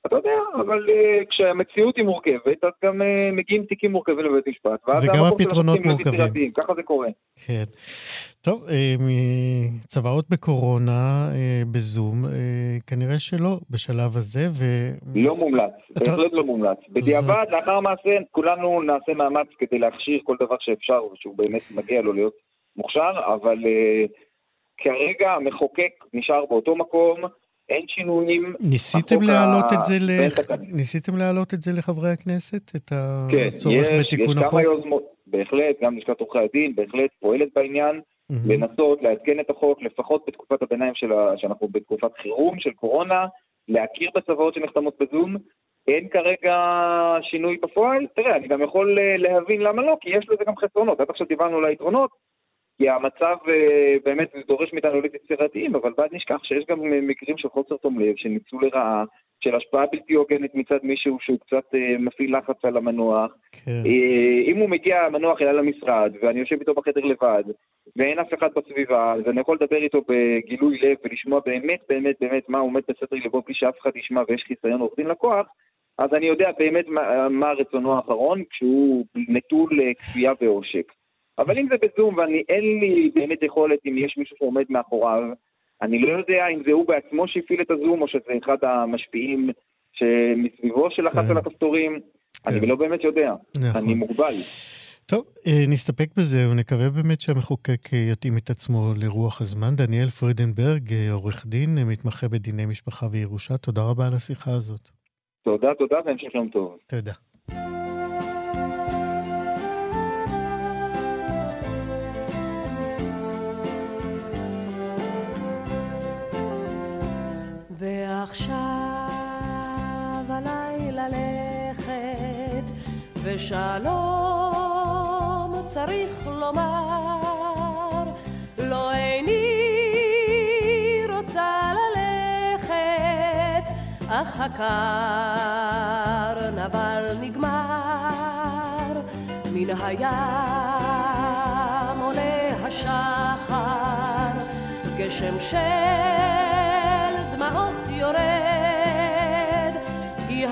אתה יודע, אבל uh, כשהמציאות היא מורכבת, אז גם uh, מגיעים תיקים מורכבים לבית משפט. וגם הפתרונות מורכבים. ככה זה קורה. כן. טוב, צוואות בקורונה בזום, כנראה שלא בשלב הזה. ו... לא מומלץ, בהחלט לא מומלץ. בדיעבד, לאחר מעשה, כולנו נעשה מאמץ כדי להכשיר כל דבר שאפשר, ושהוא באמת מגיע לו להיות מוכשר, אבל כרגע המחוקק נשאר באותו מקום, אין שינויים. ניסיתם להעלות את זה ל... ניסיתם להעלות את זה לחברי הכנסת, את הצורך בתיקון החוק? בהחלט, גם לשכת עורכי הדין, בהחלט פועלת בעניין, לנסות, לעדכן את החוק, לפחות בתקופת הביניים שאנחנו בתקופת חירום של קורונה, להכיר בצוואות שנחתמות בזום. אין כרגע שינוי בפועל. תראה, אני גם יכול להבין למה לא, כי יש לזה גם חסרונות. עד עכשיו דיברנו על היתרונות, כי המצב באמת דורש מאיתנו להיות יצירתיים, אבל בעד נשכח שיש גם מקרים של חוסר תום לב, של ניצול לרעה, של השפעה בלתי הוגנת מצד מישהו שהוא קצת מפעיל לחץ על המנוח. כן. אם הוא מגיע המנוח אליי למשרד, ואני יושב איתו בחדר לבד, ואין אף אחד בסביבה, אז אני יכול לדבר איתו בגילוי לב, ולשמוע באמת, באמת, באמת מה עומד בסתר לבו, בלי שאף אחד ישמע ויש חיסיון עורך דין לקוח, אז אני יודע באמת מה, מה רצונו האחרון, כשהוא נטול כפייה ועושק. אבל אם זה בזום, ואני אין לי באמת יכולת, אם יש מישהו שעומד מאחוריו, אני לא יודע אם זה הוא בעצמו שהפעיל את הזום, או שזה אחד המשפיעים שמסביבו של אחת על הכפתורים. אני לא באמת יודע. אני מוגבל. טוב, נסתפק בזה, ונקווה באמת שהמחוקק יתאים את עצמו לרוח הזמן. דניאל פרידנברג, עורך דין, מתמחה בדיני משפחה וירושה, תודה רבה על השיחה הזאת. תודה, תודה, והמשך יום טוב. תודה. ועכשיו עליי ללכת, ושלום צריך לומר, לא איני רוצה ללכת, אך הקרנבל נגמר, מן הים עולה השחר, גשם של דמעות יורד, כי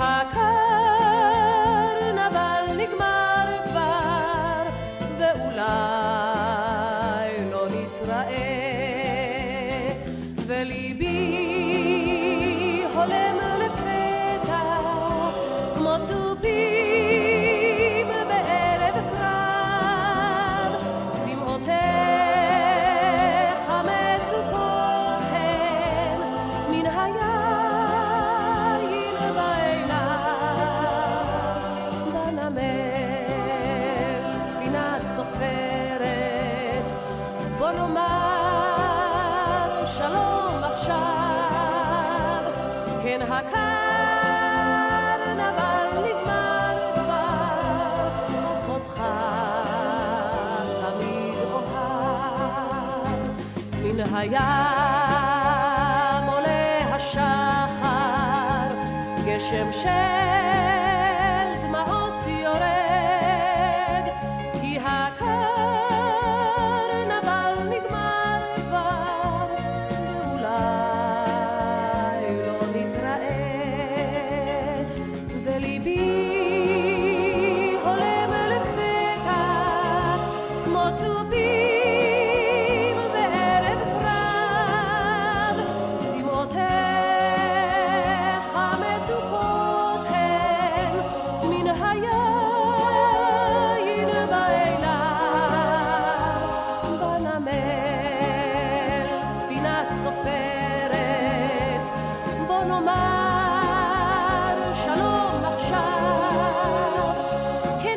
הקרנבל נגמר כבר, ואולי לא נתראה, וליבי הולם לפתע כמו טובים בערב קרב, דמעותיך מתוקות הן מן היין בעיניו, בנמל ספינת סופרת, בוא נאמר שלום עכשיו, כן הקרנבל נגמר כבר, אך אותך תמיד אוהב, מן הים עולה השחר, גשם של דמעות יורד, כי הקרנבל נגמר כבר, ואולי לא נתראה, וליבי הולם לפתע כמו טובים בערב קרב, דמעותיך מתוקות הן מן היין בעיניו, בנמל ספינת סופרת, בוא נאמר שלום עכשיו, כן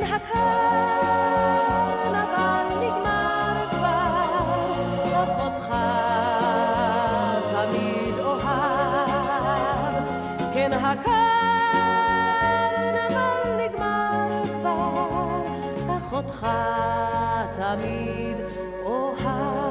הקרנבל נגמר כבר, אך אותך תמיד אוהב, כן הקרנבל נגמר כבר, אך אותך תמיד אוהב.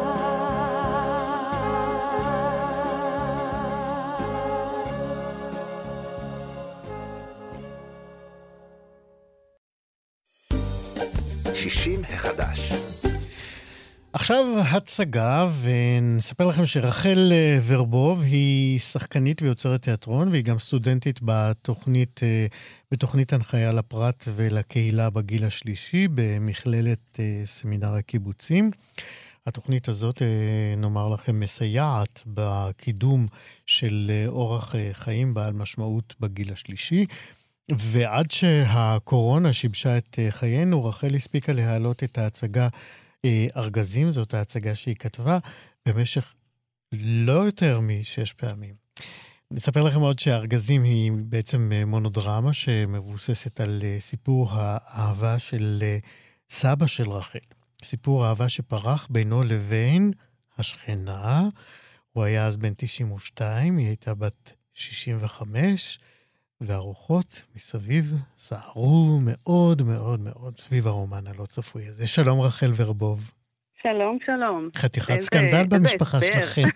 שישים החדש. עכשיו הצגה, ונספר לכם שרחל ורבוב היא שחקנית ויוצרת תיאטרון, והיא גם סטודנטית בתוכנית, בתוכנית הנחיה לפרט ולקהילה בגיל השלישי, במכללת סמינר הקיבוצים. התוכנית הזאת, נאמר לכם, מסייעת בקידום של אורח חיים בעל משמעות בגיל השלישי, ועד שהקורונה שיבשה את חיינו, רחל הספיקה להעלות את ההצגה ארגזים, זאת ההצגה שהיא כתבה, במשך לא יותר משש פעמים. נספר לכם עוד שהארגזים היא בעצם מונודרמה שמבוססת על סיפור האהבה של סבא של רחל. סיפור האהבה שפרח בינו לבין השכנה. הוא היה אז בן תשעים ושתיים, היא הייתה בת שישים וחמש, והרוחות מסביב סערו מאוד מאוד מאוד סביב הרומן הלא צפוי הזה. שלום רחל ורבוב. שלום, שלום. חתיכת איזה, סקנדל במשפחה איזה שלכם.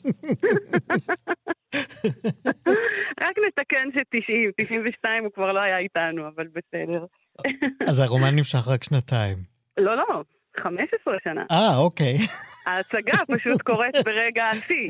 רק נתקן ש-תשעים, תשעים ושתיים הוא כבר לא היה איתנו, אבל בסדר. אז הרומן נמשך רק שנתיים. לא, לא, חמש עשרה שנה. אה, אוקיי. ההצגה פשוט קורית ברגע השיא.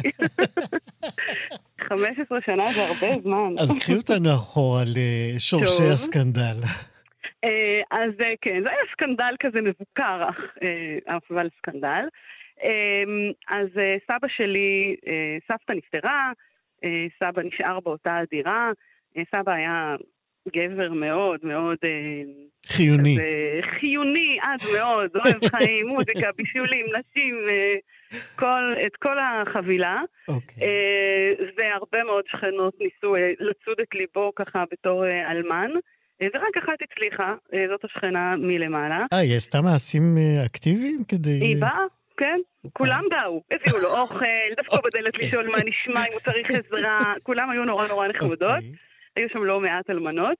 חמש עשרה שנה זה הרבה זמן. אז קחי אותנו אחורה לשורשי הסקנדל. אז כן, זה היה סקנדל כזה מבוקר, אבל סקנדל. אז סבא שלי, סבתא נפטרה, סבא נשאר באותה הדירה, סבא היה גבר מאוד מאוד חיוני. חיוני עד מאוד, אוהב חיים, מוזיקה, בישולים, נשים, כל, את כל החבילה. Okay. והרבה מאוד שכנות ניסו לצוד את ליבו ככה בתור אלמן. ורק אחת הצליחה, זאת השכנה מלמעלה. אה, היא עשתה מעשים אקטיביים כדי... היא באה, כן. כולם באו, הביאו לו אוכל, דווקא בדלת לשאול מה נשמע, אם הוא צריך עזרה. כולם היו נורא נורא נחמדות. היו שם לא מעט אלמנות.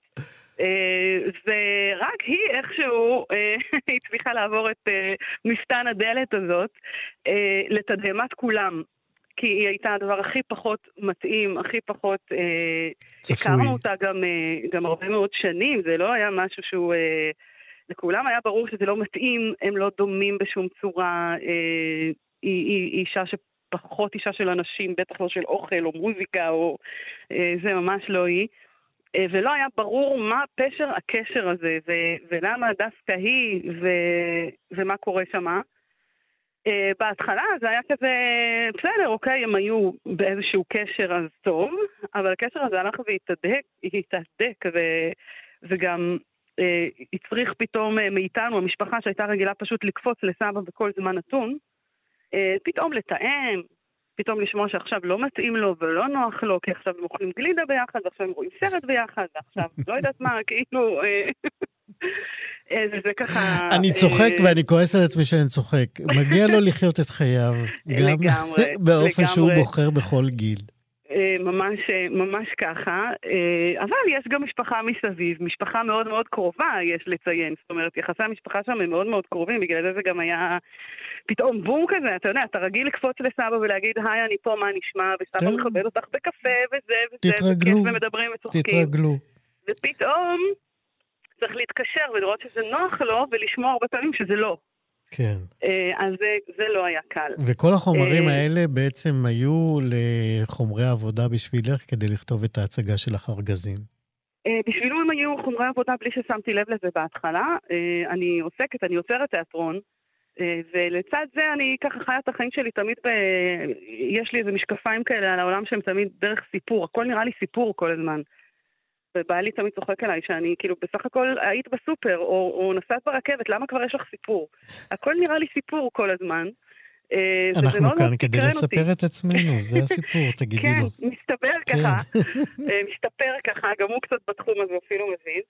ורק היא איכשהו הצליחה לעבור את מפתן הדלת הזאת לתדהמת כולם. כי היא הייתה הדבר הכי פחות מתאים, הכי פחות... צפוי. הכרנו אותה גם, גם הרבה מאוד שנים, זה לא היה משהו שהוא... לכולם היה ברור שזה לא מתאים, הם לא דומים בשום צורה, היא, היא, היא אישה שפחות אישה של אנשים, בטח לא של אוכל או מוזיקה, או, זה ממש לא היא. ולא היה ברור מה פשר הקשר הזה, ו, ולמה דווקא היא, ו, ומה קורה שמה. Uh, בהתחלה זה היה כזה, בסדר, אוקיי, הם היו באיזשהו קשר אז טוב, אבל הקשר הזה הלך והתהדק, התהדק, ו- וגם uh, הצריך פתאום uh, מאיתנו, המשפחה שהייתה רגילה פשוט לקפוץ לסבא בכל זמן נתון, uh, פתאום לתאם, פתאום לשמוע שעכשיו לא מתאים לו ולא נוח לו, כי עכשיו הם אוכלים גלידה ביחד, ועכשיו הם רואים סרט ביחד, ועכשיו לא יודעת מה, כאילו... זה ככה... אני צוחק ואני כועס על עצמי שאני צוחק. מגיע לו לחיות את חייו, גם באופן שהוא בוחר בכל גיל. ממש, ממש ככה. אבל יש גם משפחה מסביב, משפחה מאוד מאוד קרובה, יש לציין. זאת אומרת, יחסי המשפחה שם הם מאוד מאוד קרובים, בגלל זה זה גם היה פתאום בום כזה. אתה יודע, אתה רגיל לקפוץ לסבא ולהגיד, היי, אני פה, מה נשמע? וסבא מכבד אותך בקפה וזה וזה. תתרגלו, ומדברים וצוחקים. תתרגלו. ופתאום... צריך להתקשר ולראות שזה נוח לו, ולשמוע הרבה פעמים שזה לא. כן. אז זה, זה לא היה קל. וכל החומרים האלה בעצם היו לחומרי עבודה בשבילך, כדי לכתוב את ההצגה של ארגזים. בשבילו הם היו חומרי עבודה בלי ששמתי לב לזה בהתחלה. אני עוסקת, אני יוצרת תיאטרון, ולצד זה אני ככה חיה את החיים שלי תמיד ב... יש לי איזה משקפיים כאלה על העולם שהם תמיד דרך סיפור. הכל נראה לי סיפור כל הזמן. ובעלי תמיד צוחק אליי שאני, כאילו, בסך הכל היית בסופר, או, או נסעת ברכבת, למה כבר יש לך סיפור? הכל נראה לי סיפור כל הזמן. אנחנו כאן כדי לספר את עצמנו, זה הסיפור, תגידי לו. כן, מסתבר ככה, מסתפר ככה, גם הוא קצת בתחום הזה אפילו מבין.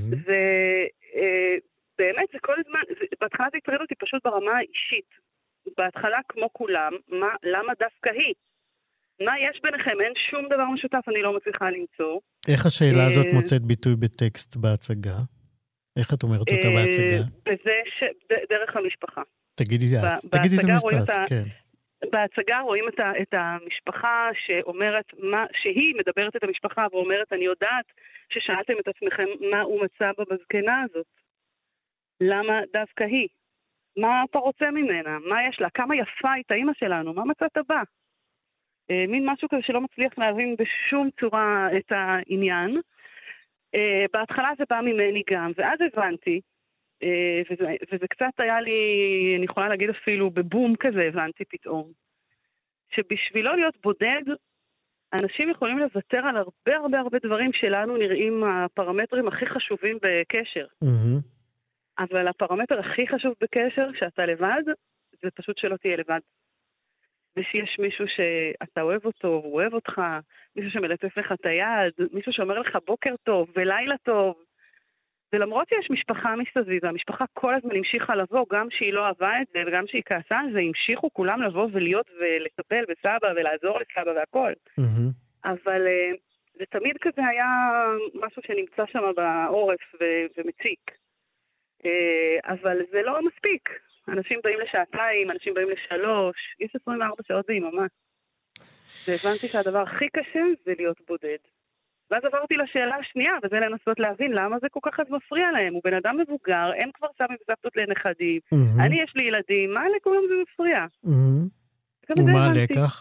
ובאמת זה כל הזמן, בהתחלה זה הטריד אותי פשוט ברמה האישית. בהתחלה כמו כולם, למה דווקא היא? מה יש ביניכם? אין שום דבר משותף, אני לא מצליחה למצוא. איך השאלה הזאת מוצאת ביטוי בטקסט בהצגה? איך את אומרת אותה בהצגה? בזה ש... דרך המשפחה. תגידי את, תגידי את המשפט, כן. בהצגה רואים את, ה, את המשפחה שאומרת, מה, שהיא מדברת את המשפחה ואומרת, אני יודעת ששאלתם את עצמכם מה הוא מצא בה בזקנה הזאת. למה דווקא היא? מה אתה רוצה ממנה? מה יש לה? כמה יפה הייתה אמא שלנו? מה מצאת בה? מין משהו כזה שלא מצליח להבין בשום צורה את העניין. בהתחלה זה בא ממני גם, ואז הבנתי, וזה, וזה קצת היה לי, אני יכולה להגיד אפילו בבום כזה, הבנתי פתאום, שבשבילו להיות בודד, אנשים יכולים לוותר על הרבה הרבה הרבה דברים שלנו נראים הפרמטרים הכי חשובים בקשר. Mm-hmm. אבל הפרמטר הכי חשוב בקשר, שאתה לבד, זה פשוט שלא תהיה לבד. ושיש מישהו שאתה אוהב אותו, הוא אוהב אותך, מישהו שמלטף לך את היד, מישהו שאומר לך בוקר טוב ולילה טוב. ולמרות שיש משפחה מסביב, והמשפחה כל הזמן המשיכה לבוא, גם שהיא לא אהבה את זה וגם שהיא כעסה על זה, המשיכו כולם לבוא ולהיות ולטפל בסבא ולעזור לסבא והכל. Mm-hmm. אבל זה תמיד כזה היה משהו שנמצא שם בעורף ו- ומציק. אבל זה לא מספיק. אנשים באים לשעתיים, אנשים באים לשלוש, יש עשרים וארבע שעות ביממה. והבנתי שהדבר הכי קשה זה להיות בודד. ואז עברתי לשאלה השנייה, וזה לנסות להבין למה זה כל כך אז מפריע להם. הוא בן אדם מבוגר, הם כבר סבים וסבתות לנכדים, mm-hmm. אני יש לי ילדים, מה לכולם זה מפריע? Mm-hmm. ומה הלקח?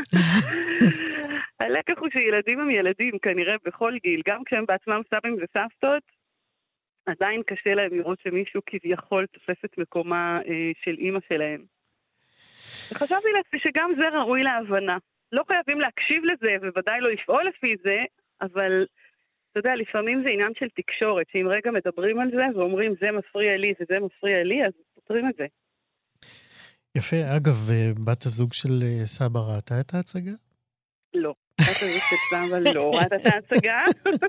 הלקח הוא שילדים הם ילדים, כנראה בכל גיל, גם כשהם בעצמם סבים וסבתות, עדיין קשה להם לראות שמישהו כביכול תופס את מקומה אה, של אמא שלהם. וחשבתי לעצמי שגם זה ראוי להבנה. לא חייבים להקשיב לזה, ובוודאי לא לפעול לפי זה, אבל אתה יודע, לפעמים זה עניין של תקשורת, שאם רגע מדברים על זה ואומרים זה מפריע לי וזה מפריע לי, אז פותרים את זה. יפה. אגב, בת הזוג של סבא ראתה את ההצגה? לא. בת הזוג של סבא לא ראתה את ההצגה.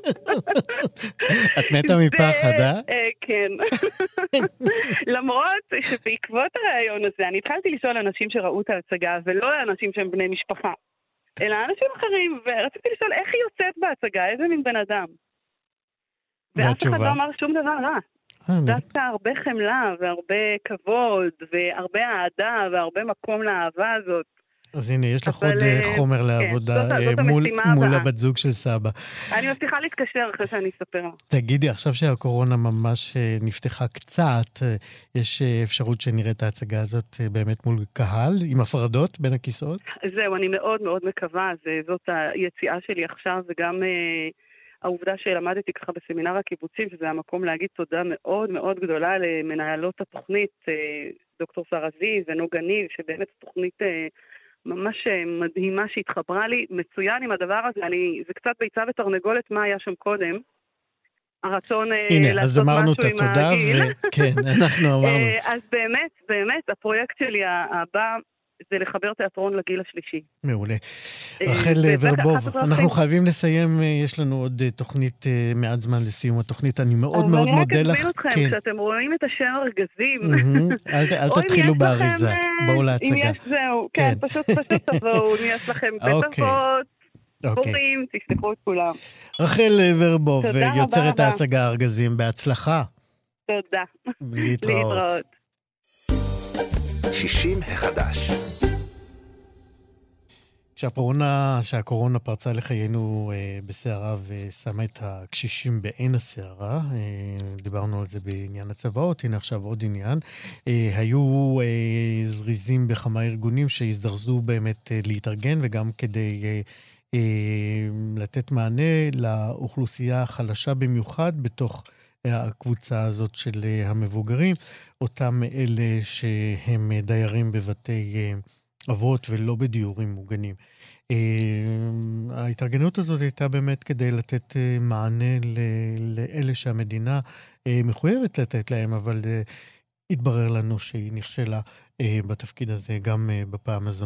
את מתה מפחד, אה? כן. למרות שבעקבות הרעיון הזה, אני התחלתי לשאול אנשים שראו את ההצגה, ולא אנשים שהם בני משפחה. אלא אנשים אחרים, ורציתי לשאול איך היא יוצאת בהצגה, איזה מין בן אדם. ואף אחד לא אמר שום דבר רע. דווקא הרבה חמלה, והרבה כבוד, והרבה אהדה, והרבה מקום לאהבה הזאת. אז הנה, יש לך עוד חומר לעבודה מול הבת זוג של סבא. אני מבטיחה להתקשר אחרי שאני אספר. תגידי, עכשיו שהקורונה ממש נפתחה קצת, יש אפשרות שנראה את ההצגה הזאת באמת מול קהל, עם הפרדות בין הכיסאות? זהו, אני מאוד מאוד מקווה, זאת היציאה שלי עכשיו, וגם העובדה שלמדתי ככה בסמינר הקיבוצים, שזה המקום להגיד תודה מאוד מאוד גדולה למנהלות התוכנית, דוקטור שרה זיו ונוגה ניב, שבאמת תוכנית ממש מדהימה שהתחברה לי, מצוין עם הדבר הזה, אני, זה קצת ביצה ותרנגולת מה היה שם קודם, הרצון הנה, לעשות משהו עם התודה הגיל. ו... כן, אנחנו אמרנו. אז באמת, באמת, הפרויקט שלי הבא, זה לחבר תיאטרון לגיל השלישי. מעולה. רחל ורבוב, אנחנו חייבים לסיים, יש לנו עוד תוכנית, מעט זמן לסיום התוכנית, אני מאוד מאוד מודה לך. אני רק אזמין אתכם, כשאתם רואים את השם ארגזים. אל תתחילו באריזה, בואו להצגה. אם יש זהו, כן, פשוט פשוט תבואו, אם יש לכם בטחות, בורים, תשלחו את כולם. רחל ורבוב, יוצרת ההצגה ארגזים, בהצלחה. תודה. להתראות. שישים החדש. כשהקורונה, שהקורונה פרצה לחיינו אה, בסערה ושמה את הקשישים בעין הסערה, אה, דיברנו על זה בעניין הצבאות, הנה עכשיו עוד עניין, אה, היו אה, זריזים בכמה ארגונים שהזדרזו באמת אה, להתארגן וגם כדי אה, אה, לתת מענה לאוכלוסייה החלשה במיוחד בתוך הקבוצה הזאת של המבוגרים, אותם אלה שהם דיירים בבתי אבות ולא בדיורים מוגנים. ההתארגנות הזאת הייתה באמת כדי לתת מענה לאלה שהמדינה מחויבת לתת להם, אבל התברר לנו שהיא נכשלה בתפקיד הזה גם בפעם הזו.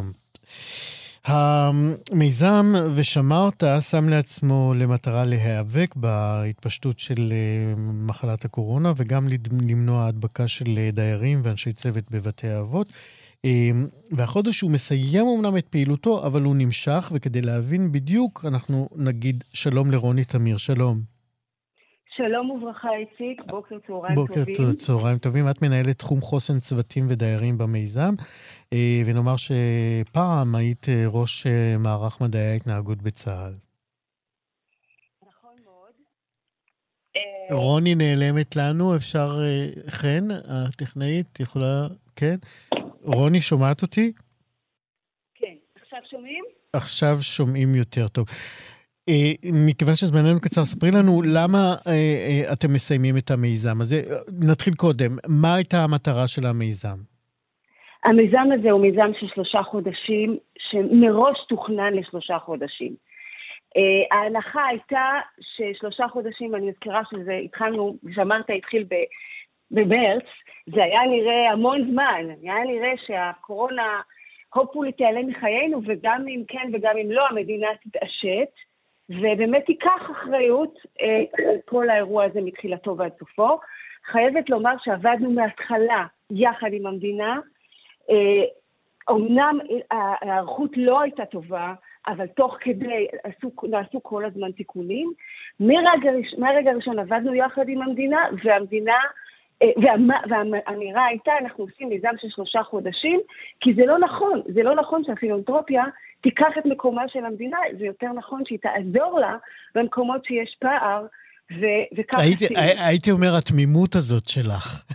המיזם ושמרת שם לעצמו למטרה להיאבק בהתפשטות של מחלת הקורונה וגם למנוע הדבקה של דיירים ואנשי צוות בבתי האבות. והחודש הוא מסיים אומנם את פעילותו, אבל הוא נמשך, וכדי להבין בדיוק אנחנו נגיד שלום לרוני תמיר. שלום. שלום וברכה איציק, בוקר צהריים בוקר טובים. בוקר צהריים טובים, את מנהלת תחום חוסן צוותים ודיירים במיזם, ונאמר שפעם היית ראש מערך מדעי ההתנהגות בצה"ל. נכון מאוד. רוני נעלמת לנו, אפשר, חן, הטכנאית, יכולה, כן? רוני, שומעת אותי? כן, עכשיו שומעים? עכשיו שומעים יותר טוב. מכיוון שזמננו קצר, ספרי לנו למה אתם מסיימים את המיזם הזה. נתחיל קודם, מה הייתה המטרה של המיזם? המיזם הזה הוא מיזם של שלושה חודשים, שמראש תוכנן לשלושה חודשים. Uh, ההנחה הייתה ששלושה חודשים, אני מזכירה שזה התחלנו, שאמרת התחיל במרץ, זה היה נראה המון זמן, היה נראה שהקורונה הופולי תיעלם מחיינו, וגם אם כן וגם אם לא, המדינה תתעשת, ובאמת תיקח אחריות uh, כל האירוע הזה מתחילתו ועד סופו. חייבת לומר שעבדנו מההתחלה יחד עם המדינה, uh, אמנם הערכות לא הייתה טובה, אבל תוך כדי עשו, נעשו כל הזמן תיקונים. מרגע, מהרגע הראשון עבדנו יחד עם המדינה, והמדינה, והמה, והאמירה הייתה, אנחנו עושים מיזם של שלושה חודשים, כי זה לא נכון, זה לא נכון שהפילנתרופיה תיקח את מקומה של המדינה, זה יותר נכון שהיא תעזור לה במקומות שיש פער, ו- וכך הייתי, הייתי אומר, התמימות הזאת שלך.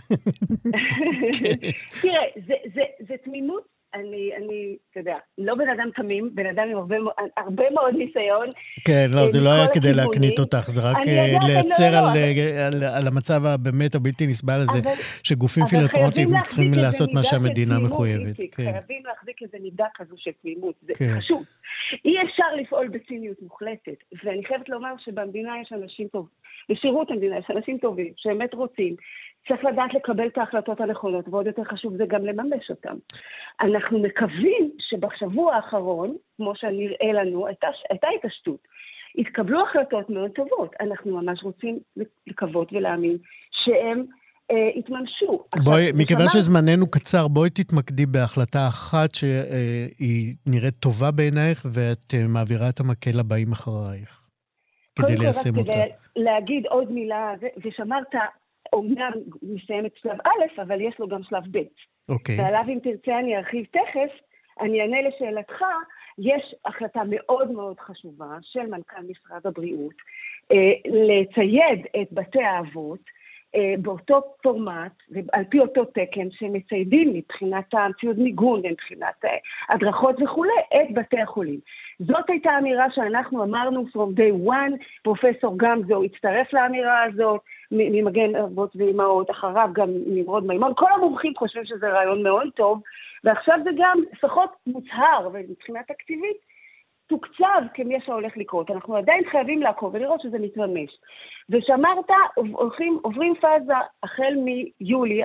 תראה, זה, זה, זה תמימות, אני, אני, אתה יודע, לא בן אדם תמים, בן אדם עם הרבה, הרבה מאוד ניסיון. כן, לא, זה לא היה כדי להקנית אותך, זה רק לייצר על, על, על המצב הבאמת הבלתי נסבל הזה, שגופים פילנתרופיים צריכים לעשות מה שהמדינה מחויבת. חייבים להחזיק איזה מידה כזו של תמימות, זה חשוב. אי אפשר לפעול בציניות מוחלטת, ואני חייבת לומר שבמדינה יש אנשים טובים, בשירות המדינה יש אנשים טובים, שבאמת רוצים, צריך לדעת לקבל את ההחלטות הנכונות, ועוד יותר חשוב זה גם לממש אותם. אנחנו מקווים שבשבוע האחרון, כמו שנראה לנו, הייתה, הייתה התעשתות, התקבלו החלטות מאוד טובות. אנחנו ממש רוצים לקוות ולהאמין שהם אה, התממשו. בואי, עכשיו, מכיוון ושמע... שזמננו קצר, בואי תתמקדי בהחלטה אחת שהיא נראית טובה בעינייך, ואת מעבירה את המקל הבאים אחרייך, כדי ליישם אותה. כדי להגיד עוד מילה, ושמרת, אומנם מסיים את שלב א', אבל יש לו גם שלב ב'. אוקיי. ועליו אם תרצה אני ארחיב תכף, אני אענה לשאלתך, יש החלטה מאוד מאוד חשובה של מנכ"ל משרד הבריאות, אה, לצייד את בתי האבות, אה, באותו פורמט, ועל פי אותו תקן שמציידים מבחינת ציוד מיגון, מבחינת אה, הדרכות וכו', את בתי החולים. זאת הייתה אמירה שאנחנו אמרנו from day one, פרופסור גמזו הצטרף לאמירה הזאת, ממגן אבות ואימהות, אחריו גם נמרוד מימון, כל המומחים חושבים שזה רעיון מאוד טוב, ועכשיו זה גם לפחות מוצהר, ומבחינה תקציבית, תוקצב כמי שהולך לקרות. אנחנו עדיין חייבים לעקוב ולראות שזה מתממש. ושמרת, עוברים, עוברים פאזה החל מיולי,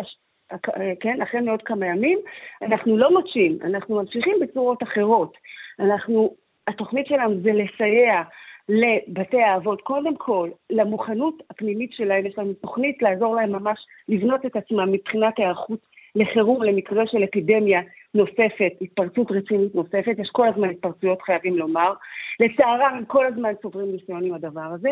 כן, החל מעוד כמה ימים, אנחנו לא מוצאים, אנחנו ממשיכים בצורות אחרות. אנחנו, התוכנית שלנו זה לסייע לבתי האבות, קודם כל, למוכנות הפנימית שלהם, יש לנו תוכנית לעזור להם ממש לבנות את עצמם מבחינת ההיערכות לחירום, למקרה של אפידמיה נוספת, התפרצות רצינית נוספת, יש כל הזמן התפרצויות חייבים לומר, לצערם הם כל הזמן צוברים ניסיון עם הדבר הזה,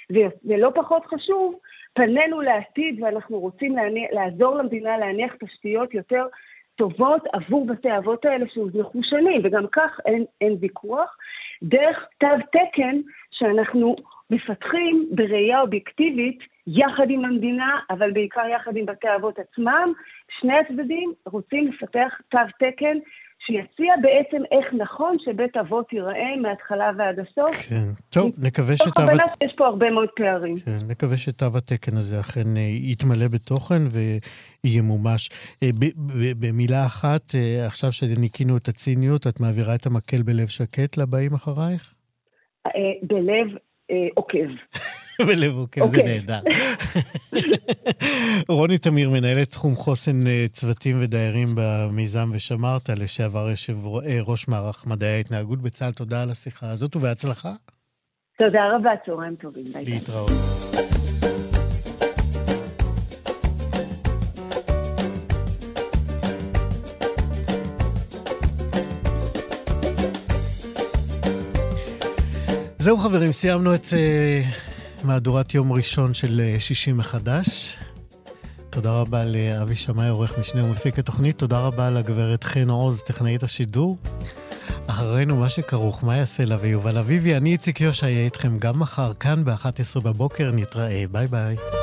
ולא פחות חשוב, פנינו לעתיד ואנחנו רוצים להניח, לעזור למדינה להניח תשתיות יותר טובות עבור בתי האבות האלה שהוזנחו שנים, וגם כך אין, אין ויכוח, דרך תו תקן שאנחנו מפתחים בראייה אובייקטיבית יחד עם המדינה, אבל בעיקר יחד עם בתי האבות עצמם, שני הצדדים רוצים לפתח תו תקן שיציע בעצם איך נכון שבית אבות ייראה מההתחלה ועד הסוף. כן, טוב, נקווה שתו... יש פה הרבה מאוד פערים. כן, נקווה שתו התקן הזה אכן יתמלא בתוכן וימומש. במילה אחת, עכשיו שניקינו את הציניות, את מעבירה את המקל בלב שקט לבאים אחרייך? בלב עוקב. בלב עוקב, זה נהדר. רוני תמיר, מנהלת תחום חוסן צוותים ודיירים במיזם ושמרת, לשעבר יושב ראש מערך מדעי ההתנהגות בצה"ל, תודה על השיחה הזאת ובהצלחה. תודה רבה, צהריים טובים. להתראות. זהו חברים, סיימנו את uh, מהדורת יום ראשון של uh, שישי מחדש. תודה רבה לאבי שמאי, עורך משנה ומפיק התוכנית. תודה רבה לגברת חן עוז, טכנאית השידור. אחרינו מה שכרוך, מה יעשה לה ויובל אביבי. אני איציק יושע, אהיה איתכם גם מחר, כאן ב-אחת עשרה בבוקר. נתראה, ביי ביי.